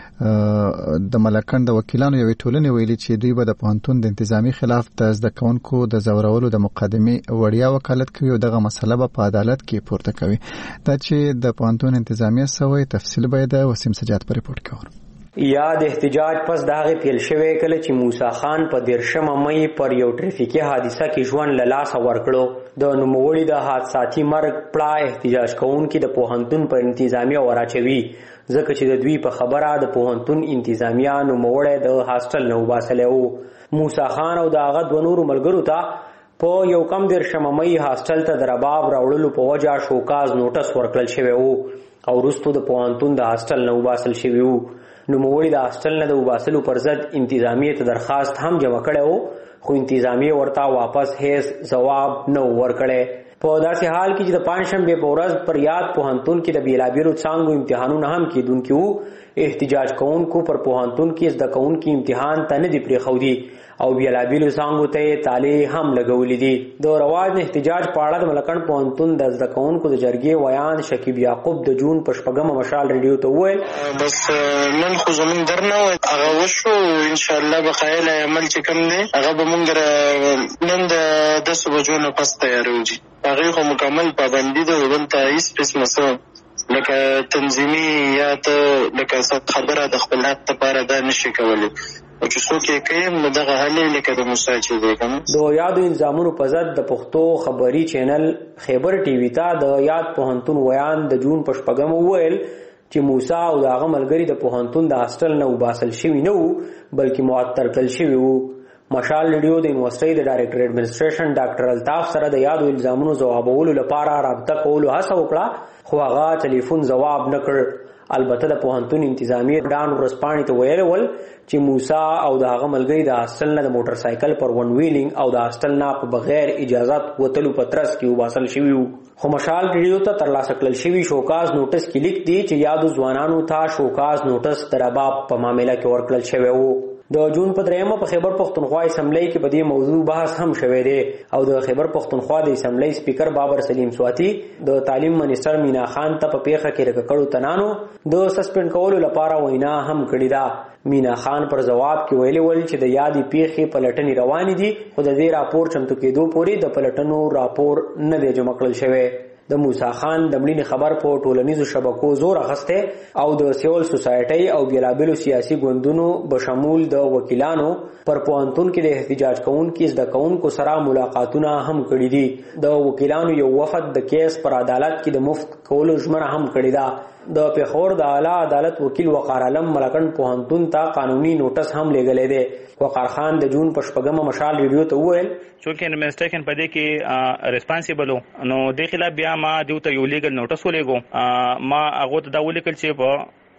چې د ملکند وکیلانو یوې ټولنې ویلي چې دوی به د پوهنتون د انتظامی خلاف د زده کوونکو د زورولو د مقدمې وړیا وکالت کوي او دغه مسله به په عدالت کې پورته کوي. دا چې د پوهنتون انتظامیه سوی تفصیل باید وسیم سجاد پر ریپورت کوي. یا د احتجاج پس داغه پیل شوی کله چې موسی خان په 13 مې پر یو ټریفیکي حادثه کې ژوند له لاسه ورکړو. د نوموړي د حادثاتي مرګ پړه احتجاج کوونکي د پوهنتون پر انتظامیه وراچوي ځکه چې د دوی په خبره د پوهنتون انتظامیه نوموړي د هاستل نه وباسلو. موسی خان او داغه د نورو ملګرو ته په یو کم 13 مې هاستل ته د رباب راوړلو په وجه شوکاز نوټس ورکړل شوی وو او وروسته د پوهنتون د هاستل نه وباسل شوی وو. نوموړي د هاستل نه د وباسلو پر ضد انتظامیه ته درخواست هم جمع کړو خو انتظامیه ورته واپس هیڅ جواب نه ورکړي. په داسې حال کې چې د پنځشنبه په ورځ پر یاد پوهنتون کې د بیلابیلو څانګو امتحانونه هم کېدونکي وو احتجاج کوونکو پر پوهنتون کې زده کوونکي امتحان ته نه دی پرېښودي او بیلابیلو څانګو ته تالې هم لګولې دي. د رواج احتجاج په اړه د ملکند پوهنتون د زده کوونکو د جرګې ویان شکیب یعقوب د جون په 8 مشال ریډیو ته وویل بس نن خو زمونږ درنه هغه وشو ان شاء الله بقایل عمل چې کوم دی هغه به مونږ نن د 10 بجو نه پس تیاروږي. هغه خو مکمل پابندي ده ولته هیڅ قسم څه لکه تنظیمي یا ته لکه خبره د خپل حق لپاره دا نشي کولی او چې څوک یې کوي نو دغه حل لکه د موسی چې دی کوم. د یادو الزامونو په ضد د پښتو خبري چینل خیبر ټي وي ته د یاد پوهنتون ویان د جون په 8 وویل چې موسی او دغه ملګری د پوهنتون د هاستل نه وباسل شوی نه وو بلکې معطل کړل شوی وو. مشال ریډیو د یونیورسيټي د ډایریکټر ایڈمنسټریشن ډاکټر الطاف سره د یادو الزامونو ځوابولو لپاره رابطه کولو هڅه وکړه خو هغه ټلیفون ځواب نه کړ. البته د پوهنتون انتظامیه ډان ورسپانې ته ویل ول چې موسی او د هغه ملګری د هاستل نه د موټر سایکل پر ون ویلینګ او د هاستل نه په بغیر اجازت وتلو پترس کې وباسل شوی وو. خو مشال ریډیو ته ترلاسه کړل شوی شوکاز نوټس کې لیک دی چې یادو ځوانانو ته شوکاز نوټس د رباب په معاملې کې ورکړل شوی وو. د جون په 3 په خیبر پښتونخوا اسمبلی کې په دې موضوع بحث هم شوی دی او د خیبر پښتونخوا د اسمبلی سپیکر بابر سلیم سواتی د تعلیم منیسټر مینا خان ته په پیښه کې رکړو تنانو د سسپند کولو لپاره وینا هم کړې ده. مینا خان پر جواب کې ویلي ول چې د یادې پیښې پلټنې روانې دي خو د دې راپور چمتو کېدو پورې د پلټنو راپور نه دی جمع کړل شوی. د موسی خان د مړینې خبر په ټولنیزو شبکو زور اخسته او د سیول سوسایټي او بیلابیلو سیاسي ګوندونو بشمول د وکیلانو پر پوهنتون کې د احتجاج کوونکو زده کوونکو سره ملاقاتونه هم کړي دي. د وکیلانو یو وفد د کیس پر عدالت کې د مفت کولو ژمنه هم کړې ده. د پیښور د اعلی عدالت وکیل وقار علم ملکند پوهنتون ته قانوني نوټس هم لګلې ده. وقار خان د جون په 8 مشال ریډیو ته وویل چې انویسټیګیشن په دې کې ریسپانسیبل نو د خلاف بیا ما دیوته یو لیګل نوټس ولېګو ما هغه ته دا ولیکل چې په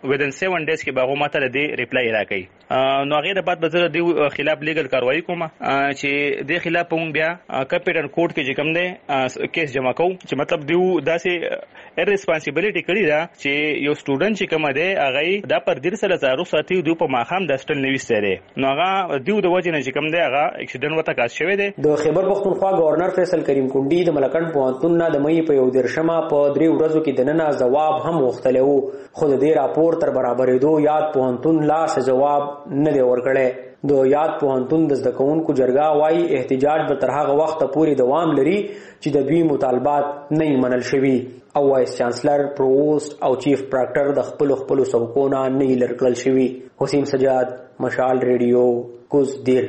within 7 days کې به ماته د ریپلای راکړي نو هغه د بعد به د خلاف لیګل کاروایی کوم چې د خلاف موږ بیا کیپټل کورټ کې کوم دی کیس جمع کوو چې مطلب دیو داسې ریسپانسیبিলিټي کړی دا چې یو سټوډنټ چې کوم دی هغه دا پر دیر سره زارو ساتي دیو په ماخام د سټل نويسته دی نو هغه دیو د وجه نه چې کوم دی هغه اکسیډنټ وته کاس شوی دی د خیبر پختونخوا گورنر فیصل کریم کونډي د ملکند پوهنتون نه د مې په یو درشمه په 3 ورځو کې دننه جواب هم وختلو خو د دې راپور تر برابرېدو یاد پوهنتون لا څه جواب نه دی ورکړی د یاد پوهنتون د زده کوونکو جرګه وايي احتجاج به تر هغه وخت پورې دوام لري چې د دوی مطالبات نه منل شوي او وایس چانسلر پرووست او چیف پراکټر د خپل څوکونه نه لړکړل شوي حسین سجاد مشال ریډیو کوزدیر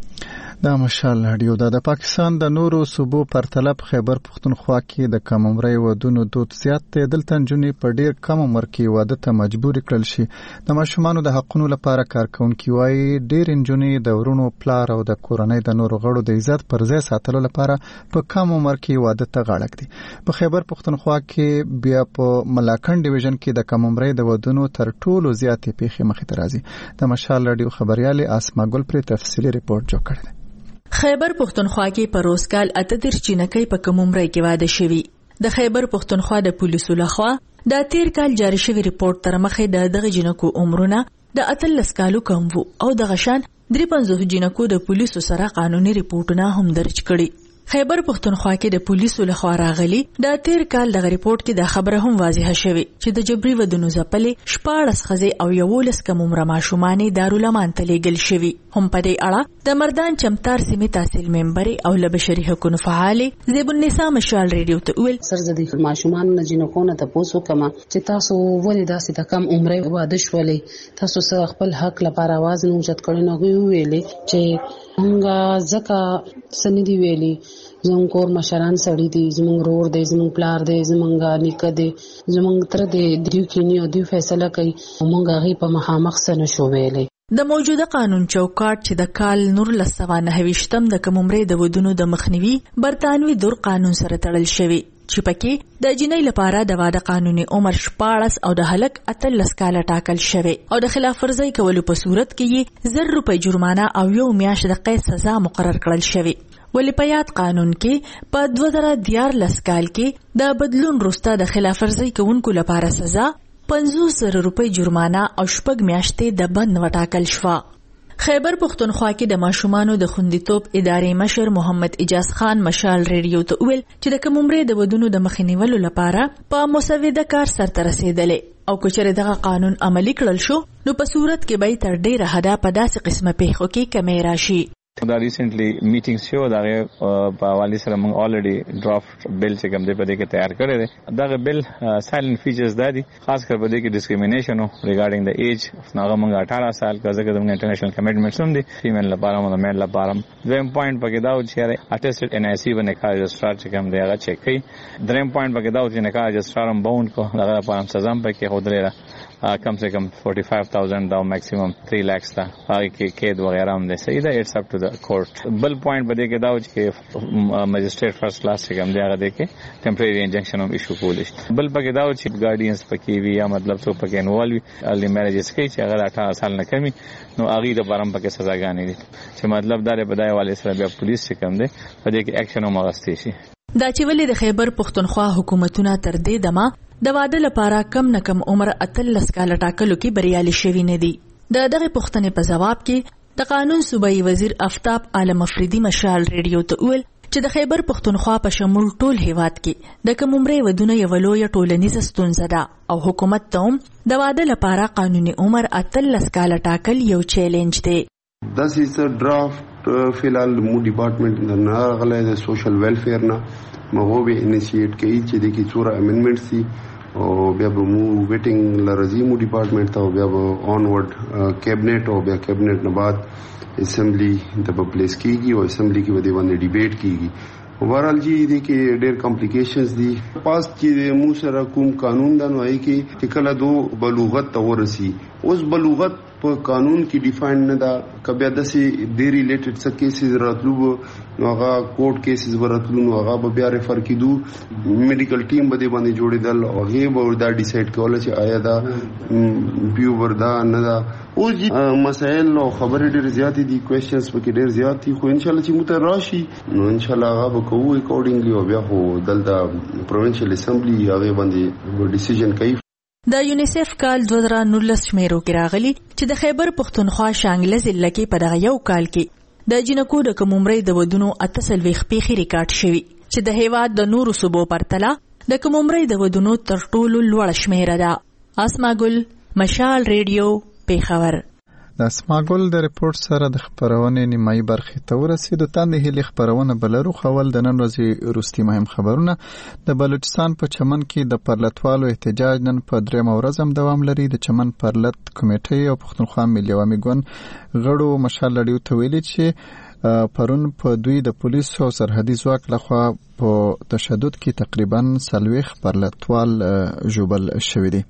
دا مشال رادیو د پاکستان د نورو صوبو پرتله په خیبر پختونخوا کې د کم عمرۍ ودونو دود زیات دی دلته نجونې په ډیر کم عمر کې واده ته مجبور کړل شي د ماشومانو د حقونو لپاره کارکونکي وایي ډیر نجونې د ورونو پلار او د کورنۍ د نورو غړو د عزت پر ځای ساتلو لپاره په کم عمر کې واده ته غاړه ږدي په خیبر پختونخوا کې بیا په ملاکنډ ډیویژن کې د کم عمرۍ د ودونو تر ټولو زیاتې پیښې مخې ته راځي د مشال رادیو خبريال اسما ګل پر تفصیلی ریپورت جوړ کړی خیبر پختونخوا کې په روزګال 38 چینکۍ په کم عمرۍ کې واده شوي د خیبر پختونخوا د پولیسو لخوا د تیر کال جاری شوی ریپورت تر مخې دغه جنکو عمرونه د 18 کالو کم وو او د غشان 53 جنکو د پولیسو سره قانوني ریپورتونه هم درج کړي خیبر پختونخوا کې د پولیسو لخوا راغلي د تیر کال دغه ریپورت کې د خبره هم واضحه شوه چې د جبري ودونو ځپلې 14 خزې او 11 کم عمر ماشومان دارالمان ته لیږل شوي هم په دې اړه د مردان چمتار سیمې تحصیل ممبر او له بشري حقوقو فعال زیب النساء مشال ریډیو ته ویل سرزدي ماشومان نه جنکو نه تاسو کما چې تاسو ولې داسې د کم عمر واده شولې تاسو سره خپل حق لپاره आवाज نه اوچت کړی نو ویلې چې څنګه زکه سندي ویلي زموږ کور مشران سړی دي زموږ رور دی زموږ پلار دی زموږ نیکه دی زموږ تر دې دیو کینی او دیو فیصله کوي موږ هغه په مخامخ سره شو ویلې د موجوده قانون چوکاټ چې د کال 1929 د کم عمرۍ د ودونو د مخنیوي برتانوي دور قانون سره تړل شوی چې پکې د جنۍ لپاره د واده قانوني عمر 14 او د هلک 18 کال ټاکل شوی او د خلاف ورزي کولو په صورت کې 1000 روپۍ جرمانه او 1 میاشت د قید سزا مقرر کړل شوی ولی په یاد قانون کې په 2014 کال کې د بدلون وروسته د خلاف ورزي کوونکو لپاره سزا 500 روپۍ جرمانه او 6 میاشتې د بند وټاکل شو خیبر پختونخوا کې د ماشومانو د خوندیتوب ادارې مشر محمد اجاز خان مشال ریډیو ته ویل چې د کم عمرۍ د ودونو د مخنیولو لپاره په مسوده کار سرته رسیدلې او کچره دغه قانون عملی کړل شو نو په صورت کې به تر ډیره حدا په داسې قسمه پیښو کې کمی راشي دا ریسنټلی میټینګ شو دا په حواله سره موږ الریډي ډرافټ بل چې کوم دی په دې کې تیار کړی دی دا بل سایلنت فیچرز دادي خاص کر په دې کې ډیسکریمینیشن ریګارډینګ د ایج ناغه موږ 18 سال کزه د انټرنیشنل کمیټمنټس هم دي فیمیل لپاره او میل لپاره دویم پوینټ پکې دا چې اټیسټډ ان آی سی باندې کار رجسترار چې کوم دی هغه چک کړي دریم پوینټ پکې دا چې نه کار رجسترار هم باوند کو دا لپاره سزا هم پکې خودلې کم سے کم 45,000 دا میکسیمم 3 lakhs تا هغه کې قید وغیرہ هم دي صحیح دا اټس اپ ټو د کورټ بل پوینټ بده کې دا چې مجسټریټ فرست کلاس کې هم دی هغه دي کې ټمپرری انجنکشن هم ایشو کول شي بل پکې دا چې ګارډینز پکې وی یا مطلب څو پکې انوالو ارلی میریجز کې چې هغه 18 سال نه کمی نو هغه د بارم پکې سزاګانې دي چې مطلب دا په بدايه والے سره بیا پولیس چې کوم دي په دې کې اکشن هم غوښتي شي دا چې ولې د خیبر پختونخوا حکومتونه تر دې دمه د واده لپاره کم نه کم عمر 18 کال ټاکلو کې بریالي شوي نه دي دغه پوښتنې په جواب کې د قانون صوبایي وزیر آفتاب عالم افریدي مشال ریډیو ته ویل چې د خیبر پختونخوا په شمول ټول هیواد کې د کم عمرۍ ودونه یو لوی ټولنیزه ستونزه ده او حکومت ته هم د واده لپاره قانوني عمر 18 کال ټاکل یو چیلنج دی This is a draft فیلال مو ډپارټمنټ نه غلې د سوشل ویلفیر نه مغوبه انیشیټ کوي چې د کی څوره امندمنټ سي او بیا به مو ویټینګ لرزي مو ډپارټمنټ ته بیا به اونورډ کیبنټ او بیا کیبنټ نه بعد اسمبلی د پبلیس کیږي او اسمبلی کې ودی باندې ډیبیټ کیږي اوورال جی دي کې ډېر کمپلیکیشنز دي پاس چې مو سره کوم قانون د نوای کې کله دو بلوغت ته ورسی اوس بلوغت په قانون کې ډیفاین نه ده. کبه د سي ډي ریلیټډ څه کیسز راتلو نو هغه کوورټ کیسز ورتلو نو هغه به بیا ریفر کیدو میډیکل ټیم به باندې جوړیدل او هغه به دا ډیسایډ کول چې آیا دا پیو وردا نه دا. اوس مسائل او خبرې ډېر زیات دي، کوېسچنز پکې ډېر زیات دي، خو ان شاء الله چې موږ راشي نو ان شاء الله هغه به کوو اکورډینګلی او بیا خو دلته پروینشل اسمبلی هغه باندې ډیسیژن کوي. د یونیسف کال 2019 شمیرو کې راغلي چې د خیبر پښتونخوا شانګله ضلع کې په دغه یو کال کې د جنکو د کم عمرۍ د ودونو 48 پیښې ریکارډ شوي چې د هیواد د نورو صوبو پرتله د کم عمرۍ د ودونو تر ټولو لوړه شمیره ده. اسما ګل، مشال ریډیو، پیښور. د اسماګل د ریپورت سره د خبرونې نیمایي برخې ته ورسېدو. تاندې هیلې خبرونه بلرو خول د نن ورځې وروستي مهم خبرونه. د بلوچستان په چمن کې د پرلتوالو احتجاج نن په 3 ورځ هم دوام لري. د چمن پرلت کمیټې او پښتونخوا ملي عوامي ګوند غړو مشال لړیو ته ویلي چې پرون په دوی د پولیسو او سرحدي ځواک لخوا په تشدد کې تقریبا 40 پرلتوال ژوبل شوي دي.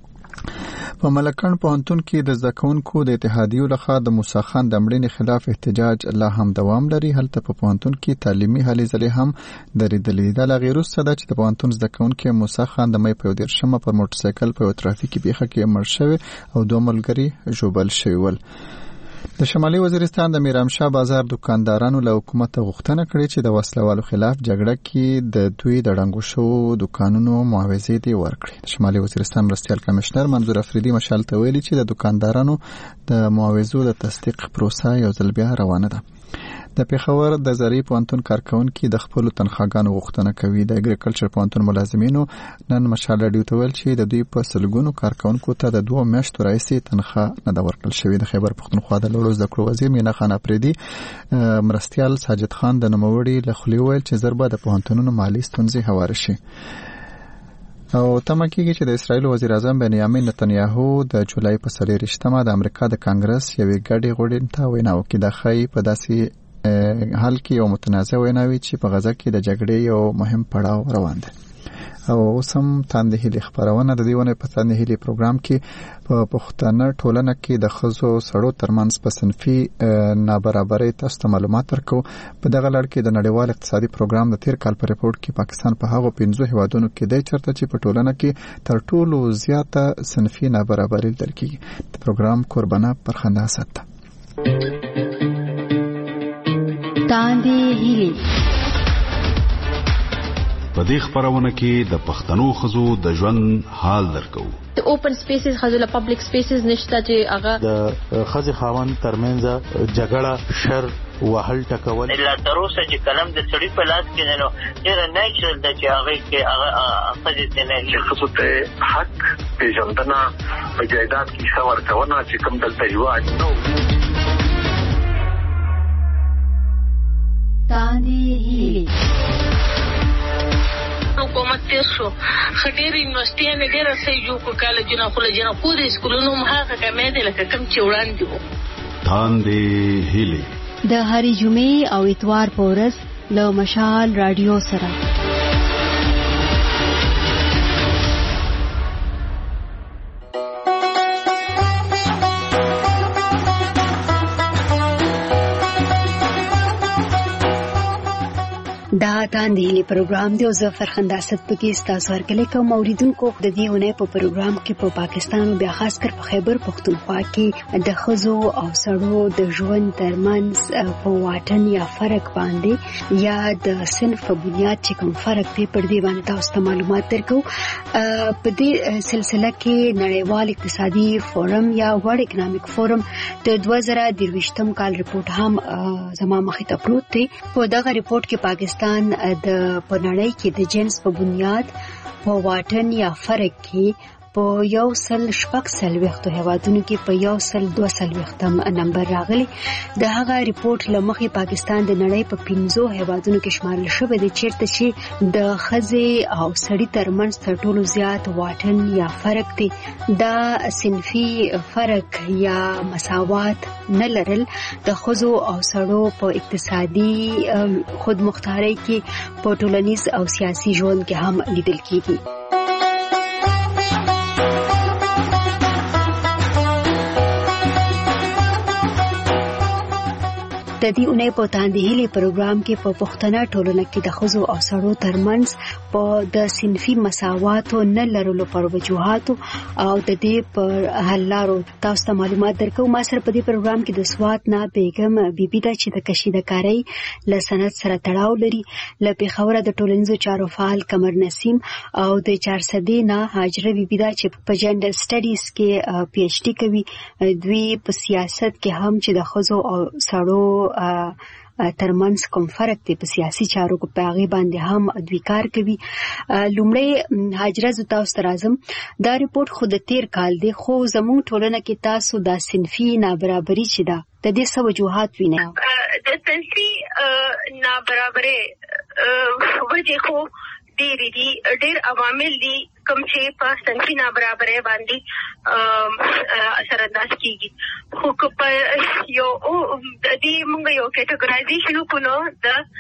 په ملکن پوهنتون کې د زده کوونکو د اتحادیو لخوا د موسی خان د مړینې خلاف احتجاج لا هم دوام لري. هلته په پوهنتون کې تعلیمي هلې ځلې هم درېدلې. دا لا غیر وروسته ده چې د پوهنتون زده کوونکي موسی خان د مې په 13 پر موټرسایکل په ترافیکي پیښه کې مړ شوی او 2 ملګري ژوبل شوي ول. د شمالي وزیرستان د میرامشاه بازار دکاندارانو له حکومت غوښتنه کړې چې د وسلوالو خلاف جګړه کې د دوی د ړنګو شوو دکانونو معاوضې دې ورکړي. د شمالي وزیرستان مرستیال کمشنر منظور افریدي مشال ته ویلي چې د دکاندارانو د معاوضو د تصدیق پروسه یو ځل بیا روانه ده. د پیښور د زراعي پوهنتون کارکونکي د خپل تنخواګانو غوښتنه کوي. د اګریکلچر پوهنتون ملازمینو نن مشال راډیو ته ویل چې د دوی په سلګونو کارکونکو ته د 2 میاشتو راهیسې تنخواه نه ده ورکړل شوې. د خیبر پښتونخوا د لوړو زده کړو وزیر مینا خان افریدي مرستیال ساجد خان د نوموړي له خولې ویل چې ضربه د پوهنتونونو مالي ستونزې هواره شي. او تمه کېږي چې د اسرایل وزیر اعظم بنیامین نتنیاهو د جولای په 23مه د امریکا د کانګرس یوې ګډې غونډې ته وینا وکړي. دا ښایي په داسې حال کې یو متنازع ویناوي چې په غزه کې د جګړې یو مهم پړاو روان دی. او اوس هم تاندې هیلې خبرونه د دې ونه په تاندې هیلې پروګرام کې په پښتنه ټولنه کې د ښځو سړو ترمنځ په صنفي نابرابرۍ تاسو ته معلومات ورکو. په دغه لړ کې د نړیوال اقتصادي پروګرام د تیر کال په ریپورت کې پاکستان په هغو 15 هیوادونو کې دی چرته چې په ټولنه کې تر ټولو زیاته صنفي نابرابرۍ لیدل کېږي. د پروګرام قربانه پرخنده اسد ده. تاندې هیلې په دې خبرونه کې د پښتنو ښځو د ژوند حال درکو. د اوپن سپیسز خځو له پبلک سپیسز نشته چې هغه د خځې خاوند ترمنځ جګړه شر وهل ټکول لا تر اوسه چې کلم د سړي په لاس کې نو ډېر نیچرل د چې هغه کې هغه خځې ته نه خصوص ته حق پیژندنه په جایداد کې څور کونه چې کوم دلته هیواد نو تاندې هیلې حکومت تیر شو خټیر یونیورسيټي ډېر څه جوړ کالجونه خلجونه پورې سکولونو هغه کمې دي لکه کم چې وړاندې وو. تاندې هیلې د هرې جمعې او اتوار په ورځ له مشال رادیو سره. دا تاندې هیلې پروګرام دی او زه فرخنده اسد پکې ستاسو هرکله کوم اوریدونکو. د دې ونه په پروګرام کې په پاکستان او بیا خاص کر په خیبر پښتونخوا کې د ښځو او سړو د ژوند ترمنځ په واټن یا فرق باندې یا د صنف په بنیاد چې کوم فرق دی پر دې باندې تاسو ته معلومات درکو. په دې سلسله کې نړیوال اقتصادي فورم یا ورلد اکنامک فورم د 2023 کال ریپورت هم زما مخې ته پروت دی. په دغه ریپورت کې پاکستان د پنړۍ کې د جنس په بنیاد په واټن یا فرق کې په 146 هیوادونو کې په 142 نمبر راغلی. د هغه ریپورت لمخې پاکستان د نړۍ په 15 هیوادونو کې شمارل شوی دی چیرته چې د ښځې او سړي ترمنځ تر ټولو زیات واټن یا فرق دی. دا صنفي فرق یا مساوات نه لرل د ښځو او سړو په اقتصادي خودمختارۍ کې په ټولنیز او سیاسي ژوند کې هم لیدل کېږي. د دې اونۍ په تاندهیلي پروګرام کې په پښتنه ټولنه کې د ښځو او سړو ترمنځ په د صنفي مساواتو نه لرلو پر وجوهاتو او د دې پر حل لارو تاسو ته معلومات درکو. ما سره په دې پروګرام کې د سوات نه بیگم بیبي دا چې د کشیدکارۍ له صنعت سره تړاو لري، له پېښور د ټولنیزو چارو فعال قمر نسیم او د 400 نه هاجره بیبي دا چې په جنډر سټډیز کې پی ایچ ډي کوي. دوی په سیاست کې هم چې د ښځو او سړو ترمنځ کوم فرق دی په سیاسي چارو کې په هغه باندې هم دوی کار کوي. لومړی هاجره زه تاسو ته راځم. دا ریپورت خو د تیر کال دی، خو زموږ ټولنه کې تاسو د صنفي نابرابري چې ده د دې څه وجوهات وینئ؟ د صنفي نابرابرۍ وجې خو ډېرې دي، ډېر عوامل دي کوم چې په صنفي نابرابرۍ باندې اثر انداز کیږي. خو په یو د دې موږ یو کیټګورایزیشن وکړو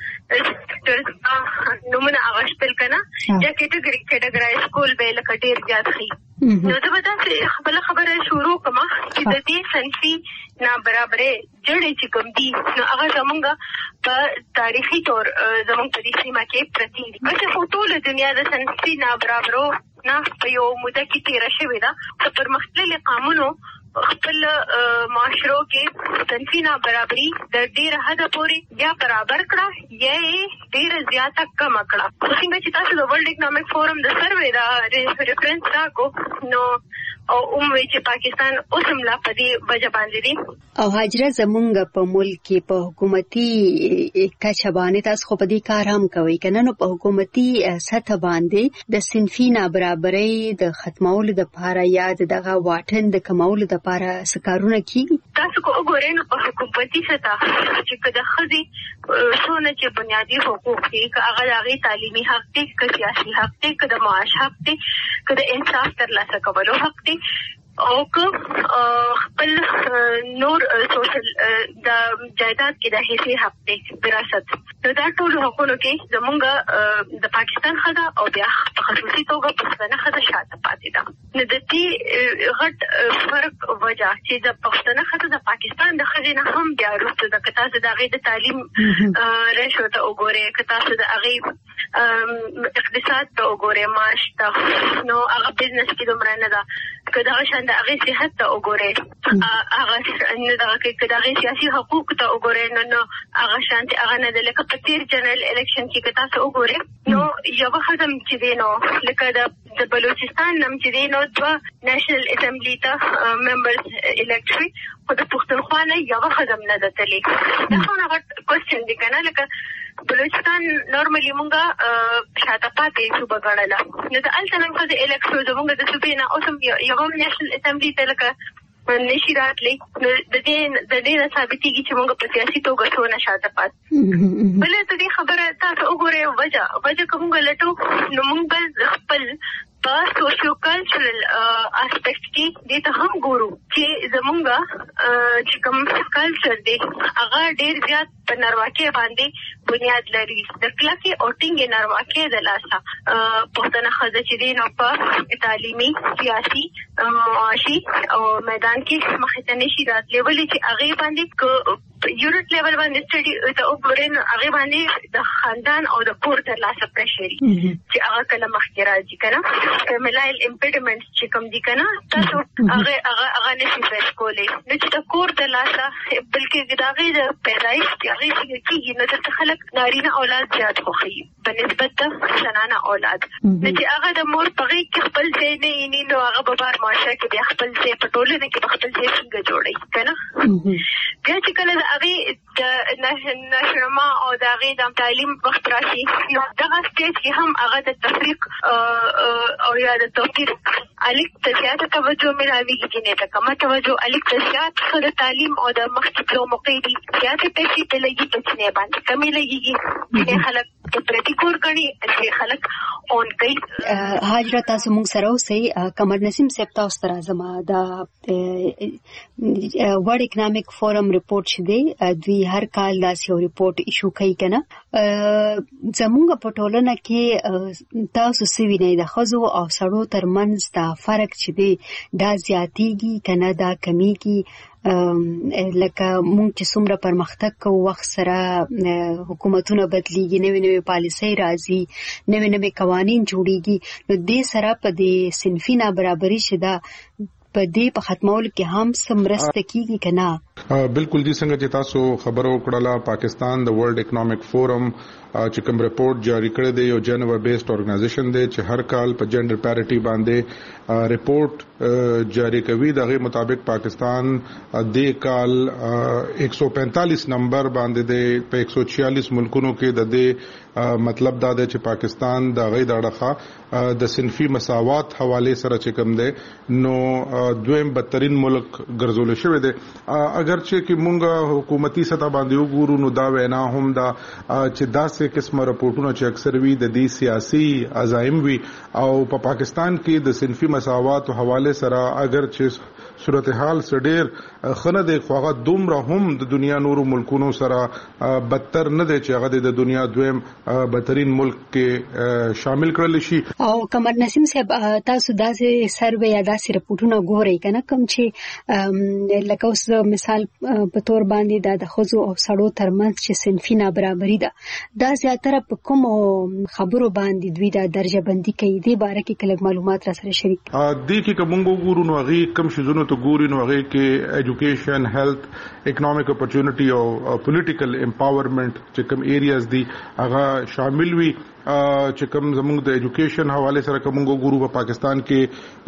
د نومونه اغشتل کنه یا کیټګورایز کول به لکه ډېر زیات خي. نو زه به تاسو خپل خبره شروع کوم چې د دې صنفي نابرابرۍ جوړې چې کوم دي نو هغه زمونږ په تاریخي تور زمونږ په دې سیمه کې پرتی دي. که خو ټول دنیا د صنفي نابرابرو نه په یو موده کې تیره شوې ده، خو پرمختللي قانونو خپل معاشرو کې صنفي نابرابري د ډېره حده پورې یا برابر کړه یا یې ډېره زیاته کمه کړه. خو څنګه چې تاسو د ورلډ اکنامک فورم د سروې دا ریفرنس راکو نو او وی چې پاکستان اوس هم لا په دې وجه باندې دي. او هاجره زمونږ په ملک کې په حکومتي کچه باندې تاسو خو په دې کار هم کوي کنه، نو په حکومتي سطح باندې د صنفي نابرابرۍ د ختمولو لپاره یا دغه واټن د کمولو لپاره څه کارونه کیږي؟ تاسو کو وګورئ نو په حکومتي سطح چې کله ښځې څونه چې بنیادي حقوق دي، که هغه د هغې تعلیمي حق دی، که سیاسي حق دی، که د معاش حق دی، که د انصاف ترلاسه کولو حق دی او که خپل نور سوشل د جایداد کې د حصې حق دی، وراثت. نو دا ټول حقوقو کې زمونږ د پاکستان ښځه او بیا په خصوصي توګه پښتنه ښځه شاته پاتې ده. نو د دې غټ فرق وجه چې د پښتنه ښځه د پاکستان د ښځې نه هم بیا وروسته ده. که تاسو د هغې د تعلیم ریشو ته وګورئ، که تاسو د هغې اقتصاد ته وګورئ، معاش ته، نو هغه بزنس کې دومره نه ده. که دغه شان د هغې صحت ته وګورئ، هغه نه دغه کې که د هغې سیاسي حقوق ته وګورئ نو هغه شانتې هغه نه ده. لکه په تیر جنرال الیکشن کې که تاسو وګورئ نو یوه ښځه چې دی نو لکه د بلوچستان نم چې دی نو 2 نیشنل اسمبلی ته ممبرز الیکټ شوي، خو د پښتونخوا نه یوه ښځه هم نه ده تللې. دا خو غټ کوېسچن دی که نه، لکه بلوچستان نورمالي مونږه شاته پاتې صوبه ګڼله، نو د هلته نن ښځې الیکټ شو زمونږ د صوبې نه اوس هم یوه نیشنل اسمبلی ته لکه نشي راتلی. نو د دې نه ثابتېږي چې مونږ په سیاسي توګه څونه شاته پاتې. بله د دې خبره تاسو وګورئ وجه که مونږ لټو نو مونږ به خپل په سوشیو کلچرل اسپیکټ کې دې ته هم ګورو چې زمونږ چې کوم کلچر دی هغه ډېر زیات په نارواکۍ باندې بنیاد لري. د کلکې او ټینګې نارواکۍ د لاسه پښتنه ښځه چې دی نو په تعلیمي، سیاسي، معاشي او میدان کې مخې ته نشي راتلی. ولې چې هغې باندې که یونټ لیول باندې سټډي ته وګورئ نو هغې باندې د خاندان او د کور ترلاسه پرشري چې هغه کله مخکې راځي که نه. فیمیلایل امپیډمنټس چې کوم دي که نه تاسو هغه نشي فیس کولی. نو چې د کور ترلاسه بلکې د هغې د پیدایش چې هغې څنګه کېږي نو دلته خلک نارینه اولاد زیات خوښوي په نسبت د زنانه اولاد. نو چې هغه د مور په غېږ کې خپل ځای نه ویني نو هغه به بار معاشره کې بیا خپل ځای په ټولنه کې به خپل ځای څنګه جوړوي که نه. بیا چې کله د هغې د نشرما او د هغې د تعلیم وخت راشي نو دغه سټیج کې هم هغه د تفریق او یا د توپیر الیک ته زیاته توجه ملاویږي، جنې ته کمه توجه. الیک ته زیات ښه د تعلیم او د مخکې تلو موقع دي، زیاتې پیسې ته لګي، په جنې باندې کمې لګېږي. جنې خلک د پردي کور ګڼي، چې خلک اون کوي. هاجره تاسو موږ سره اوسئ. قمر نسیم صاحب تاسو ته راځم. د ورلډ اکنامک فورم ریپورټ چې دی دوی هر کال داسې یو ریپورټ ایشو کوي که نه. زمونږ په ټولنه کې تاسو څه وینئ د ښځو او سړو ترمنځ دا فرق چې دی دا زیاتېږي که نه دا کمیږي؟ لکه مونږ چې څومره پرمختګ کوو وخت سره حکومتونه بدلیږي، نوې پالیسۍ راځي، نوې قوانین جوړیږي، نو دې سره په دې صنفي نابرابري چې دا په دې په ختمولو کې هم سمرسته کیږي کنه؟ بالکل دي څنګه چې تاسو خبرو کړله پاکستان د ورلد اکنامک فورم چې کوم رپورت جاری کړی دی یو جنیوا بیسډ ارګنایزیشن دی چې هر کال په جنډر پیریټي باندې رپورت جاری کوي. دغه مطابق پاکستان د کال 145 نمبر باندې دی په 146 ملکونو کې د مطلب دا دی چې پاکستان د غي دړخه د صنفي مساوات حواله سره چې کوم دی نو دویم بدترین ملک ګرځول شوی دی. اگر چې مونږه حکومتي سطح باندې وګورو نو دا وینا هم دا چې داسې قسمه راپورټونه چې اکثر وی د دې سیاسي عزایم وی او په پاکستان کې د صنفي مساوات او حواله سره اگر چې صورتحال سډیر خنه د خواغه دومره هم د دنیا نورو ملکونو سره بدتر نه دی چې هغه د دنیا دویم بدترین ملک کې شامل کړل شي. او قمر نسیم صاحب تاسو داسې سروې یا داسې رپورټونه ګورئ کنه کوم چې لکه اوس مثال په تور باندې د ښځو او سړو ترمنځ چې صنفي نابرابري ده دا زیاتره په کوم خبرو باندې دوی دا درجه بندي کوي دې باره کې کله معلومات را سره شریک دي کې کوم ګورو نو هغه کم شزونو ته ګوري نو هغه کې ایجوکیشن هیلث اکنامک اپورچونټی او پولیټیکل امپاورمنٹ چې کوم ایریاز دي هغه شامل وي. چې کوم زموږ د ایجوکیشن حواله سره کوم ګورو په پاکستان کې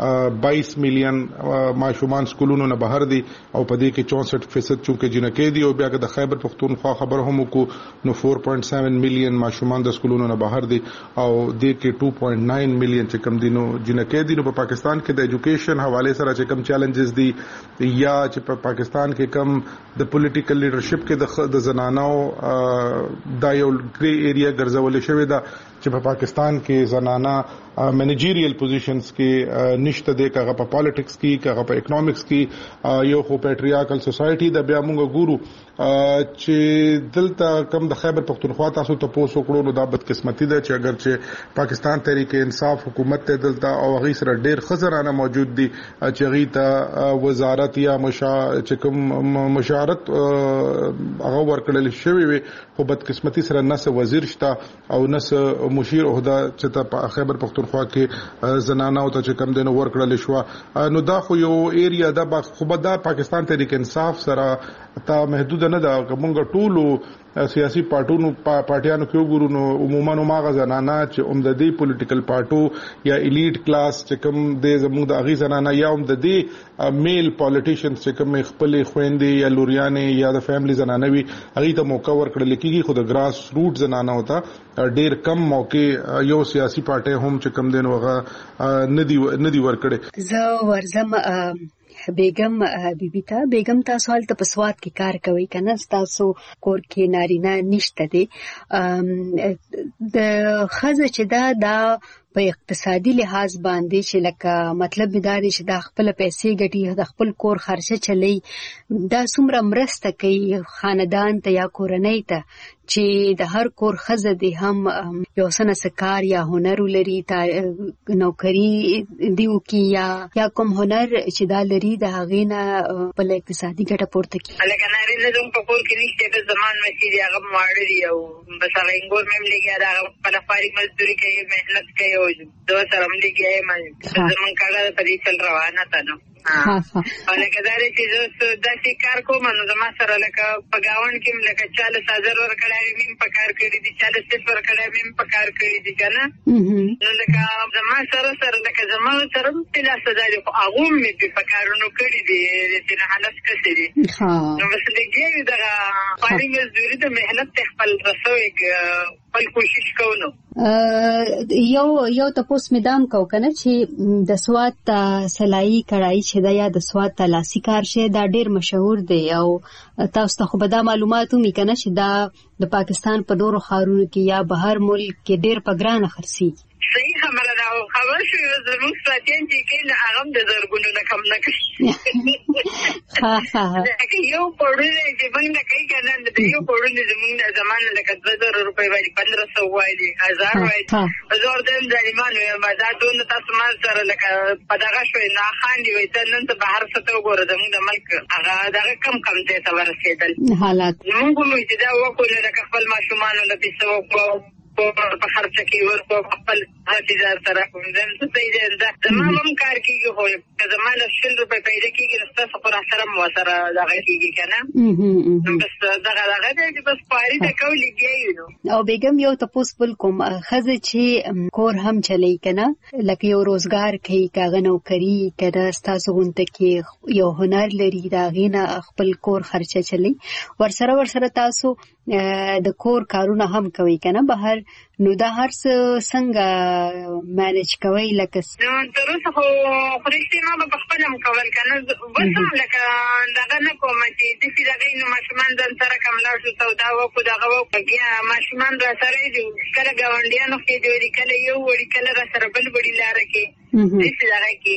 22 میلیون ماشومان سکولونو نه بهر دي او په دې کې 64% چونکه جنکې دي او بیا د خیبر پختونخوا خبر هم کو نو 4.7 میلیون ماشومان د سکولونو نه بهر دي او دې کې 2.9 میلیون چې کوم دي نو جنکې دي. نو په پاکستان کې د ایجوکیشن حواله سره چې کوم چیلنجز دي یا چې په پاکستان کې کم د پولیټیکل لیډرشپ کې د زنانو دا یو گری ایریا ګرځول شوی دا چې په پاکستان کې زنانه منیجریل پوزیشنز کې نشته د کغه په پالیټکس کې کغه په اکونومکس کې یو خو پیټریارکل سوسایټي د بیا موږ ګورو چې دلته کم د خیبر پختونخوا تاسو ته پوسو کړو نو دا بدقسمتي ده چې اگر چې پاکستان تحریک انصاف حکومت ته دلته او غي سره ډېر خزرانه موجود دي چې غي ته وزارت یا چې کوم مشارت هغه ورکړل شوی وي خو بدقسمتي سره نس وزیر شته او نس مشیر عہده چې ته خیبر پختونخوا کې زنانه او ته چې کم دینو ورکړل شو نو دا خو یو ایریا دا خو دا پاکستان تحریک انصاف سره تا محدود نه دا کومګ ټولو سیاسي پارټیانو کې وګورو نو عموما نو ماغه زنانه چې عمددي پولیټیکل پارټو یا الیټ کلاس چې کوم د زموږ د اغي زنانه یا عمددي میل پالیټیشنز چې کوم خپل خويندې یا لوریانې یا د فیملی زنانه وي اغي ته موقع ورکړل کېږي خو د ګراس روټ زنانه وتا ډېر کم موقع یو سیاسي پارټي هم چې کوم دین وغه ندي ورکړي. زه ورزم بیگم بیبی ته بیگم تاسو حالت په سواد کې کار کوي کنه تاسو کور کې نارینه نشته دي د خزه چې دا په اقتصادي لحاظ باندې چې لکه مطلب دا دی چې د خپل پیسې ګټي د خپل کور خرچه چلی دا څومره مرسته کوي خاندان ته یا کورنۍ ته چې د هر کور خزه دي هم یو سنه سکار یا هنر لري نوکری دیو کی یا کوم هنر چې دا لري د هغې نه په اقتصادي ګټه پورته کی لکه نارینه زم په کور کې نشته په زمان مې دي هغه ماړه دي او بس هغه انګور مې لګیا دا په لفاري مزدوري کوي مهنت کوي او دوه سره مې لګیا ما زمون کاغذ په دې چل روانه تا نو او لکه دا چې زه داسې کار کوم نو زما سره لکه په گاون کې لکه 40,000 ورکړای مې په کار کړی دي 40 ورکړای مې په کار کړی دي کنه نو لکه زما سره لکه زما سره په لاس ځای خو هغه مې په کارونو کړی دي چې نه حالت کسري نو بس لګي دا پاري مزدوري د مهنت خپل رسوي خپل کوشش کوو یو تاسو میدان کو کنه چې د سواد سلای کړای چې دا یا د سواد تلاسي کار شه دا ډیر مشهور دی او تاسو ته خو به دا معلوماتو میکنه چې دا د پاکستان په ډورو خارونو کې یا بهر ملک کې ډیر پګرانه خرسي صحیح خبره دا خبر شو زموږ ساتین چې کله هغه د زرګونو نه کم نه کوي یو پړونه چې موږ نه کوي کنه د یو پړونه زموږ د زمانه لکه 2000 روپۍ وایي 1500 وایي 1000 وایي زور د ځلیمانو ما دا دون تاسو ما سره لکه په دغه شوي نه خاندي وي ته نن ته بهر څه وګوره زموږ د ملک هغه دغه کم ځای ته ورسېدل حالات موږ وایو چې دا وکړو لکه خپل ماشومانو له پیسو په خرچه کې ورکو خپل هڅه سره کوم څه پیدا ده زموږ هم کار کیږي خو زموږ 100 روپۍ پیدا کیږي نو تاسو پر سره مو سره دغه کیږي کنه بس دغه دې بس پاري ته کولی کیږي او بیگم یو تاسو بل کوم خزه چې کور هم چلی کنه لکه یو روزګار کوي کاغه نوکری کده تاسو غونته کې یو هنر لري دا غینه خپل کور خرچه چلی ورسره تاسو د کور کارونه هم کوي کنه بهر نو دا هر څنګه مانج کوي لکه نو تر اوسه خو خورشتي ما په خپل هم کول کنه بس لکه دغه نه کوم چې د دې دغه نو ماشومان ځان سره کوم لا شو سودا وکړو دغه بیا ماشومان را سره دي کله ګاونډیانو کې دی کله یو وړي کله را سره بل وړي لار کې دې دغه کې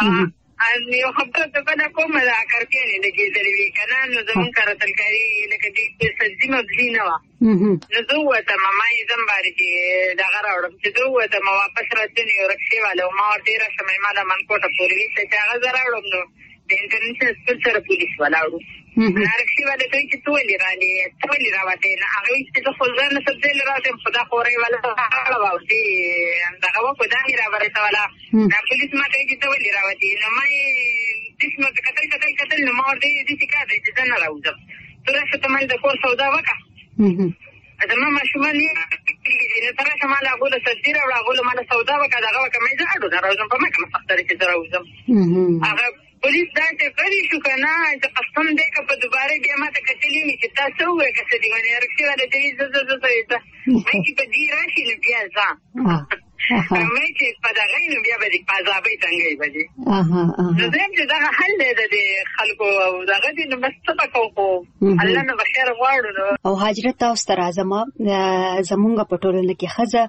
یو خبره ته بنا کومه دا کارکې نه کېدلې کنه نو زمون کار تلکاري لکه دې سبزي مبزي نه و نو زه وته ماما یې زمباري چې دا غراوړم چې زه وته ما واپس راځم یو رکشې والو ما ورته راشم ما د منکوټه پولیس ته هغه زراوړم نو د انټرنیشنل سکول سره پولیس ولاړو رکشې والو ته چې تولې راوته نه هغه چې څه خلګان سبزي راوته خدا خوري ولا هغه واوسي دا هغه په دغه راوته ولا دا پولیس ما ته چې تولې راوته نو ما دښمه کتل نو ما ورته دې چې کار دې ځنه راوځم ترڅو ته مل د کور سودا وکړه زما ماشومان یې تر څو ما لا غوډه سجدي راوړه غوډه ما سودا وکړه دغه وکړه مې زړه راوځم په ما کوم فختره چې راوځم هغه پولیس دا ته پری شو کنه چې قسم دې که په دوباره بیا ما ته کتلې مې چې تاسو وې که څه دی باندې رکشي ولا دې زه مې چې په دې راشي نو بیا ځه مې چې په دغه نو بیا به دې پازابې څنګه وځي نو زم چې دا حل دې د خلکو دغه دې نو مستفا کو الله نو بخیر غواړو او حضرت تاسو تر اعظم زمونږ په ټولنه کې خزه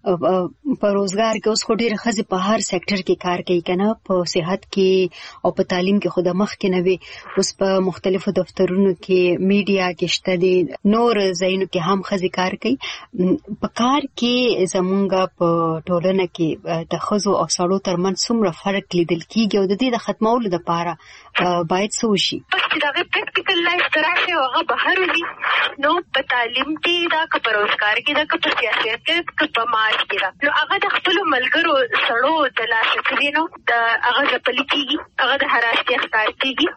په روزګار کې اوس خو ډېر خزه په هر سېکټر کې کار کوي کنه په صحت کې او په تعلیم کې خود مخ کې نه وي اوس په مختلفو دفترونو کې میډیا کې شته دي نور ځایونو کې هم خزه کار کوي په کار کې زمونږ په ټولنه کې د خزو او سړو ترمنځ څومره فرق لیدل کیږي او د دې د ختمولو لپاره باید څه وشي چې دا پریکټیکل لایف تراشه هغه بهر وي نو په تعلیم کې دا په روزګار کې دا په سیاست کې په معاش کې دا نو هغه د خپل ملګرو سړو د لاسه کوي نو هغه د پلیکيږي هغه د هراسته اختیار کیږي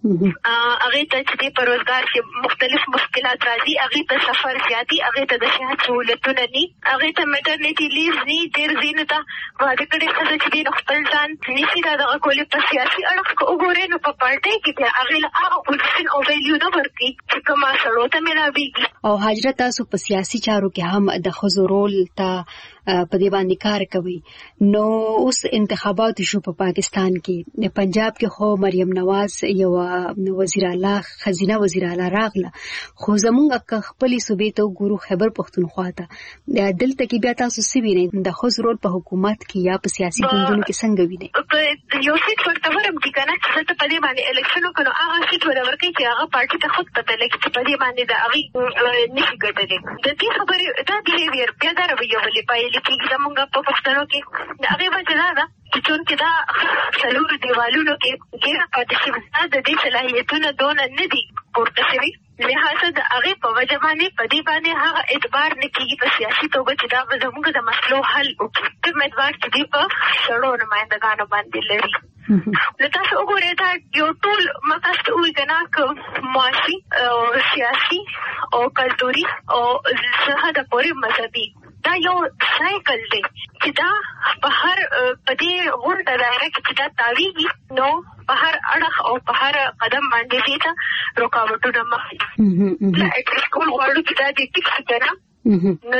هغه ته چې په روزګار کې مختلف مشکلات راځي هغه ته سفر زیاتی هغه ته د صحت سہولتونه ني هغه ته میټرنیټي لیز ني ډېر زینته واده کړي چې د خپل ځان نشي دا د کولې په سیاسي اړخ وګورئ نو په پارټي کې هغه هغه پوزیشن او ویلیو نه ورکړي چې کومه سره ته ملاويږي او حضرت تاسو په سیاسي چارو کې هم د خزرول ته په دې باندې کار کوي نو اوس انتخابات شو په پاکستان کې پنجاب کې خو مریم نواز یو وزیر اعلی خزینه وزیر اعلی راغله خو زمونږ خپل صوبې ته ګورو خیبر پختونخوا ته دلته کې بیا تاسو سی وینئ د خزرول په حکومت کې یا په سیاسي ګوندونو کې څنګه وینئ یو څه ورته ورم دي کنه چې ته په دې باندې الیکشن وکړو هغه څه ورکړي چې هغه پارټي ته خود پته لګي چې په دې باندې دا هغه نشي ګټلې د دې خبرې دا بیهیویر بیا دا رویه ولې پایلې کې زمونږ په پښتنو کې هغه وجه دا چې دا څلور دیوالونو کې ګیره پاتې شي د دې صلاحیتونه دون نه دي پورته شوي لہذا د هغه په وجه باندې په دې باندې هغه اعتبار نه کیږي په سیاسي توګه چې دا زموږ د مسلو حل وکړي چې اعتبار چې په شړو نمائندګانو باندې لري نو تاسو وګورئ دا یو ټول مقصد وي کنه که معاشي او سیاسي او کلتوري او صحت پورې مذهبي دا یو سایکل دی چې دا په هر په دې غونډه دایره کې چې دا تاویږي نو په هر اړخ او په هر قدم باندې دې ته رکاوټونه مخ لا اټسکول غواړو چې دا دې ټیک کنه نو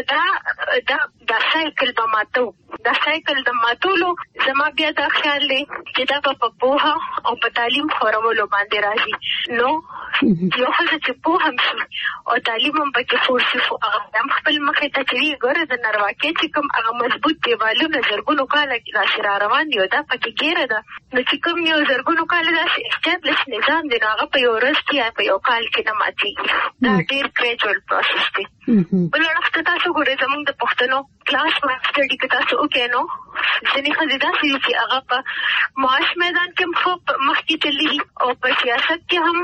دا سایکل به ماتو دا سایکل د ماتولو زما بیا دا خیال دی چې دا په پوهه او په تعلیم خورولو باندې راځي نو یو ښځه چې پوه هم شي او تعلیم هم پکې فورسي شو هغه هم خپل مخې ته چې وي ګوره د نارواکۍ چې کوم هغه مضبوط دیوالونه زرګونو کاله راسې را روان دي او دا پکې ګیره ده نو چې کوم یو زرګونو کاله داسې اسټابلش نظام دی نو هغه په یو ورځ کې یا په یو کال کې نه ماتېږي دا ډېر ګریجوال پروسس دی. بل اړخ ته تاسو ګورئ زموږ د پښتنو کلاس سټډي کې تاسو وکړئ نو ځینې ښځې داسې دي چې هغه په معاش میدان کې هم ښه مخکې تللي دي او په سیاست کې هم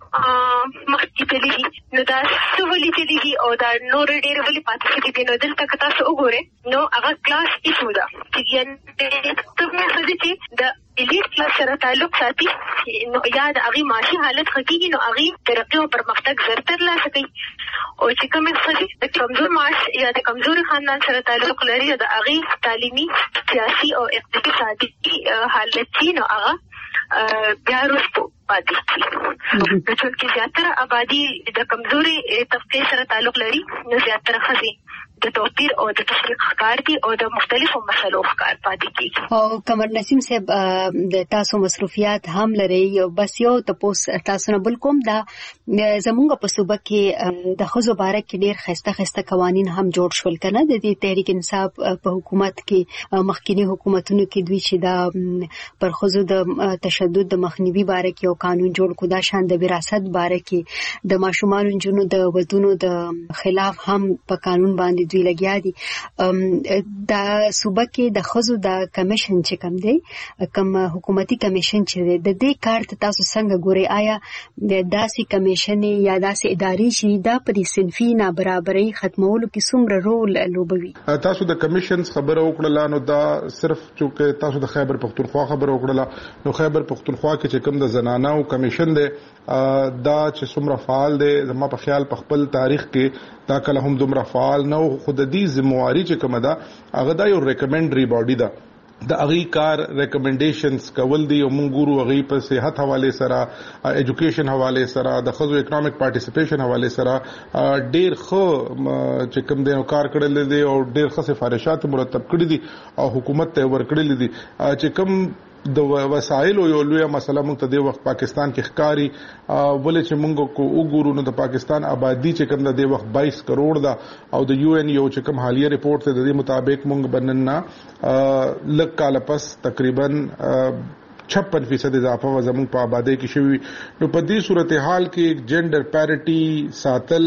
مخکې تللي دي نو دا څه ولې تللي دي او دا نور ډېر ولې پاتې شوي دي نو دلته که تاسو وګورئ نو هغه کلاس ایشو ده چې یعنې کومې ښځې چې د الیټ کلاس سره تعلق ساتي نو یا د هغې معاشي حالت ښه کېږي نو هغې ترقي او پرمختګ زر ترلاسه کوي او چې کومې ښځې د کمزور معاش یا د کمزوري خاندان سره تعلق لري د هغې تعلیمي سیاسي او اقتصادي حالت چې نو هغه بیا وروسته پاتې کېږي نو چونکې زیاتره آبادي د کمزوري طبقې سره تعلق لري نو زیاتره ښځې د توپیر او د تفریق ښکار دي او د مختلفو مسلو ښکار پاتې کېږي. او قمر نسیم صاحب د تاسو مصروفیات هم لري یو بس یو تاسو نه بل کوم دا زمونږ په صوبه کې د ښځو باره کې ډېر ښایسته قوانین هم جوړ شول که نه د دې تحریک انصاف په حکومت کې مخکینی حکومتونو کې دوی چې دا پر ښځو د تشدد د مخنیوي باره کې یو قانون جوړ کړو دا شان د وراثت باره کې د ماشومانو نجونو د ودونو د خلاف هم په قانون باندې دوی لګیا دي. دا صوبه کې د ښځو د کمیشن چې کوم دی کوم حکومتي کمیشن چې دی د دې کار ته تاسو څنګه ګورئ آیا داسې کمیشن یا داسې ادارې چې دا په دې صنفي نابرابرۍ ختمولو کې څومره رول لوبوي؟ تاسو د کمیشنز خبره وکړه نو دا صرف چې تاسو د خیبر پختونخوا خبره وکړه نو خیبر پختونخوا کې چې کوم د زنانو کمیشن دی دا چې څومره فعال دی زما په خیال په خپل تاریخ کې دا کله هم دومره فعال نه خود دې ذمہواری چې کومه ده هغه دا یو ریکمنډري باډي ده د هغې کار ریکمنډیشنز کول دي او موږ ګورو هغې په صحت حوالې سره ایجوکیشن حوالې سره د ښځو اکنامک پارټیسپیشن حوالې سره ډېر ښه چې کوم دی کار کړی دی او ډېر ښه سفارشات مرتب کړي دي او حکومت ته ورکړي دي چې کوم د وسایلو یو لویه مسله موږ ته د وخت پاکستان کې ښکاری ولې چې موږ کو وګورو نو د پاکستان آبادی چې کوم د وخت 22 کروڑ ده او د UN یو چې کوم حالیه ریپورت ته د دې مطابق موږ بنننا لږ کال پس تقریبا 56% اضافه و زموږ په آبادی کې شوی نو په دې صورتحال کې جنډر پیریټي ساتل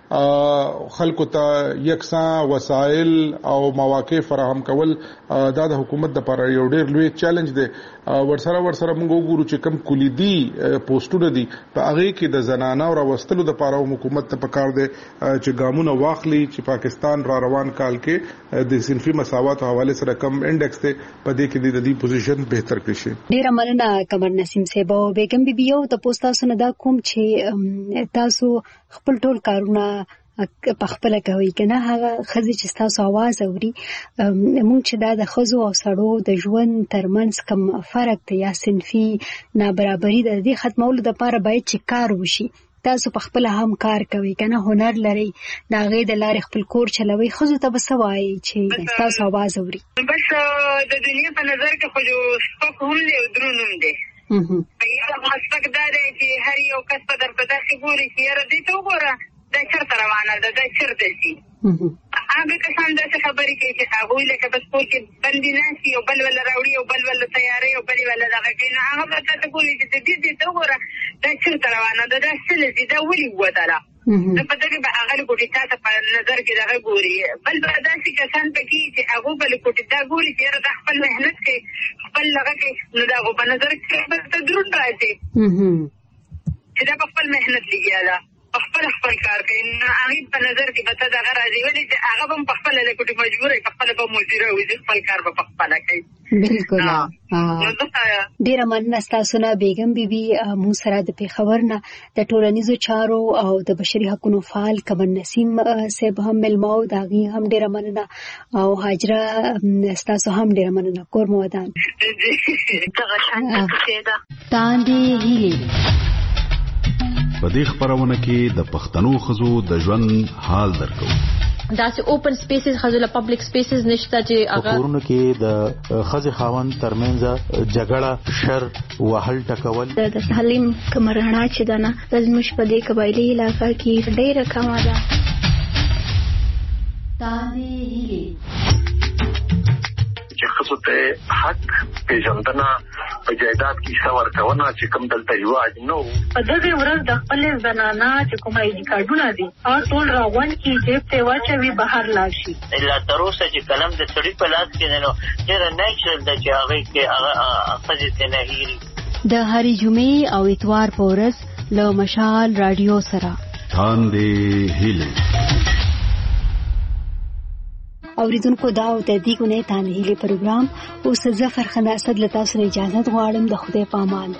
خلکو ته یکساں وسایل او مواقع فراهم کول دا د حکومت لپاره یو ډېر لوی چیلنج دی ورسره موږ وګورو چې کم کلیدي پوسټونه دي په هغه کې د زنانه او راوستلو لپاره حکومت ته پکار دی چې ګامونه واخلي چې پاکستان را روان کال کې د صنفي مساوات حواله سره کم انډیکس ته په دې کې د دې پوزیشن بهتر کړي شي. ډیره مننه قمر نسیم صاحب او بیگم بیبي یو د پوسټاسو نه دا کوم چې تاسو خپل ټول کارونه په خپل کوي کنه هغه ښځې چې تاسو आवाज اوري موږ چې دا د ښځو او سړو د ژوند ترمنځ کوم فرق دی یا صنفي نابرابري د دې ختمولو لپاره باید چې کار وشي تاسو په خپل هم کار کوي کنه هنر لري دا غي د لارې خپل کور چلوي ښځو ته بسوي چې تاسو आवाज اوري بس د دنیا په نظر کې خو سپک هم دی او درونم دی یا مسپک دا دی چې هر یو کس په داسې ګوري چې یاره دې ته وګوره دا چرته روانه ده دا چرته شي هغه کسان داسې خبرې کوي چې هغوی لکه په کور کې بندي ناستي یو بل ولا راوړي یو بل ولا تیارې یو بل ولا دغه کوي نو هغه به ته ګوري چې دې ته وګوره دا چرته روانه ده دا څه لزي دا ولې ووتله نو په دغه به هغه کوټې تا ته په نظر کې دغه ګوري بل به داسې کسان پکې چې هغه بل کوټې دا ګوري چې دا خپل مهنت کوي خپل لغه کوي نو دا په نظر کې به ته درون راځي چې دا خپل مهنت لګیا ده خپل کار کوي نو هغه په نظر کې به ته دغه راځي ولې چې هغه هم په خپل له کوټې مجبور وي خپل به مدیره وي خپل کار به خپل کوي. بالکل ډیره مننه تاسو نه بیگم بیبي مو سره د پیښور نه د ټولنیزو چارو او د بشري حقوقو فعال قمر نسیم صاحب هم ملماو داغي هم ډیره مننه او هاجره تاسو هم ډیره مننه کور مو ودان تاندې هیلي په دې خبرونه کې د پښتنو خزو د ژوند حال درکو داسې اوپن سپیسز خزله پبلک سپیسز نشته چې هغه کورونه کې د خزې خاوند ترمنځ جګړه شر وهل ټکول د تعلیم کمرهڼه چې دنه زموږ په دې قبایلی علاقې کې ډېره کمه ده. چې خصو ته حق پیژندنه په جایداد کې څور کونه چې کوم دلته یواج نو په دغه ورځ د خپل زنانه چې کومه ایډي کارډونه دي او ټول راغون کې چې په واچوي بهر لاړ شي. الا تر اوسه چې کلم د سړي په لاس کې نه نو ډېر نیچرل د چې هغه کې هغه خځې نه هېري. د هرې جمعې او اتوار په ورځ له مشال رادیو سره تاندې هیله اوریدونکو دا او د دې غونې تاندې هیله پروګرام اوس ظفر خندا اسد لتا سره اجازه غواړم. د خدای په امان.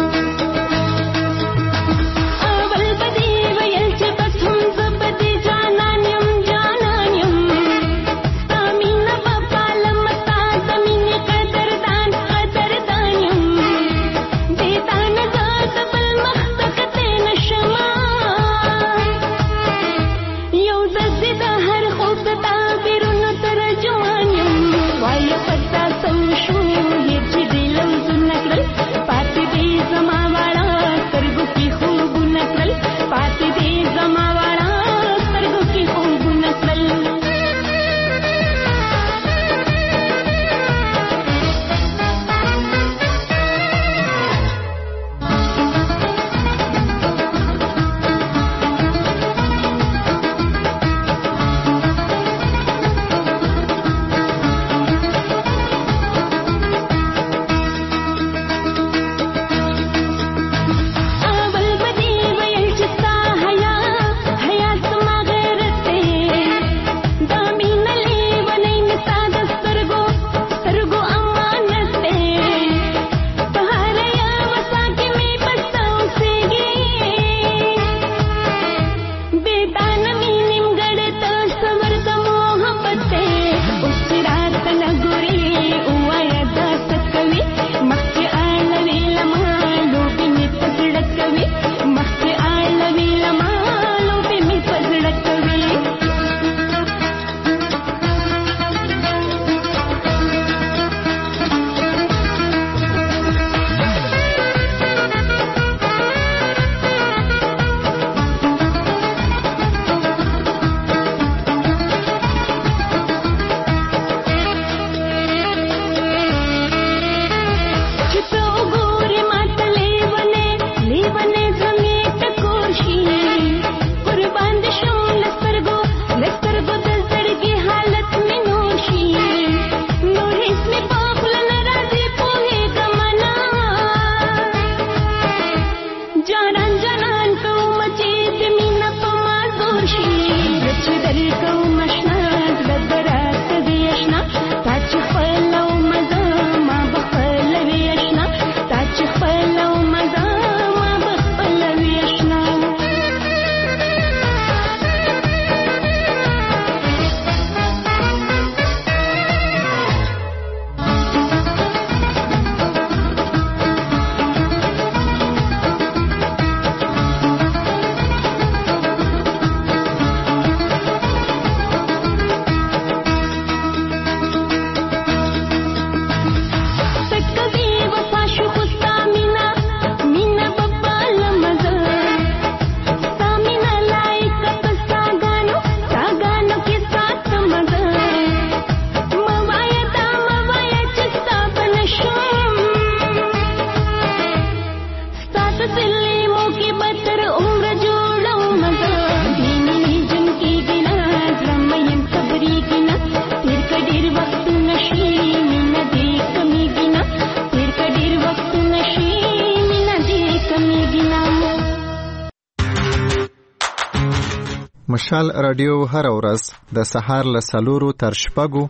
مشال رادیو هر ورځ د سهار له 4 تر 6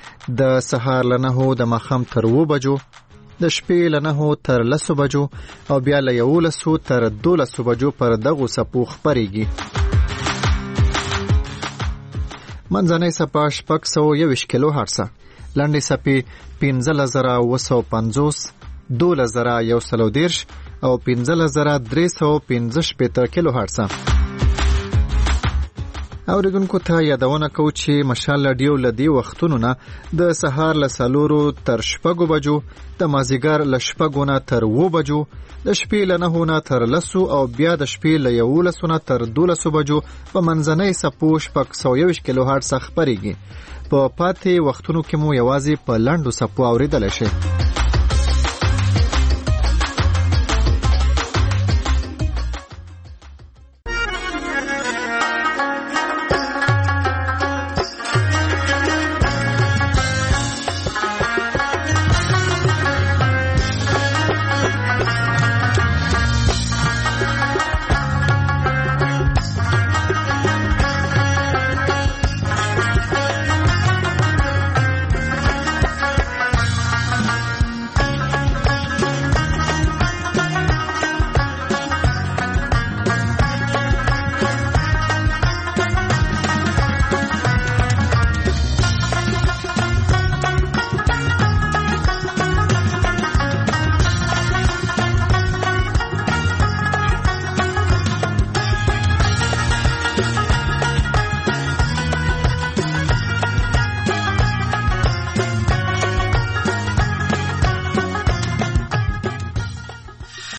د سهار له 9 د مخام تر 2 بجو د شپې له 9 تر 10 بجو او بیا له 11 تر 12 بجو پر دغه سپو خبريږي. منځنۍ سپا 621 کیلو هرتز، لاندې سپې 15950، 2110 او 15315 کیلو هرتز. اوریدونکو ته یادونه کوو چې مشال رادیو لدی وختونو نه د سهار له 4 تر 6 بجو، د مازیګر له 6 نه تر 7 بجو، د شپې له 9 نه تر 10 او بیا د شپې له 11 نه تر 12 بجو په منځنۍ سپو 621 کیلو هرتز خبريږي. په پاتې وختونو کې مو یوازې په لاندو سپو اوریدل شي.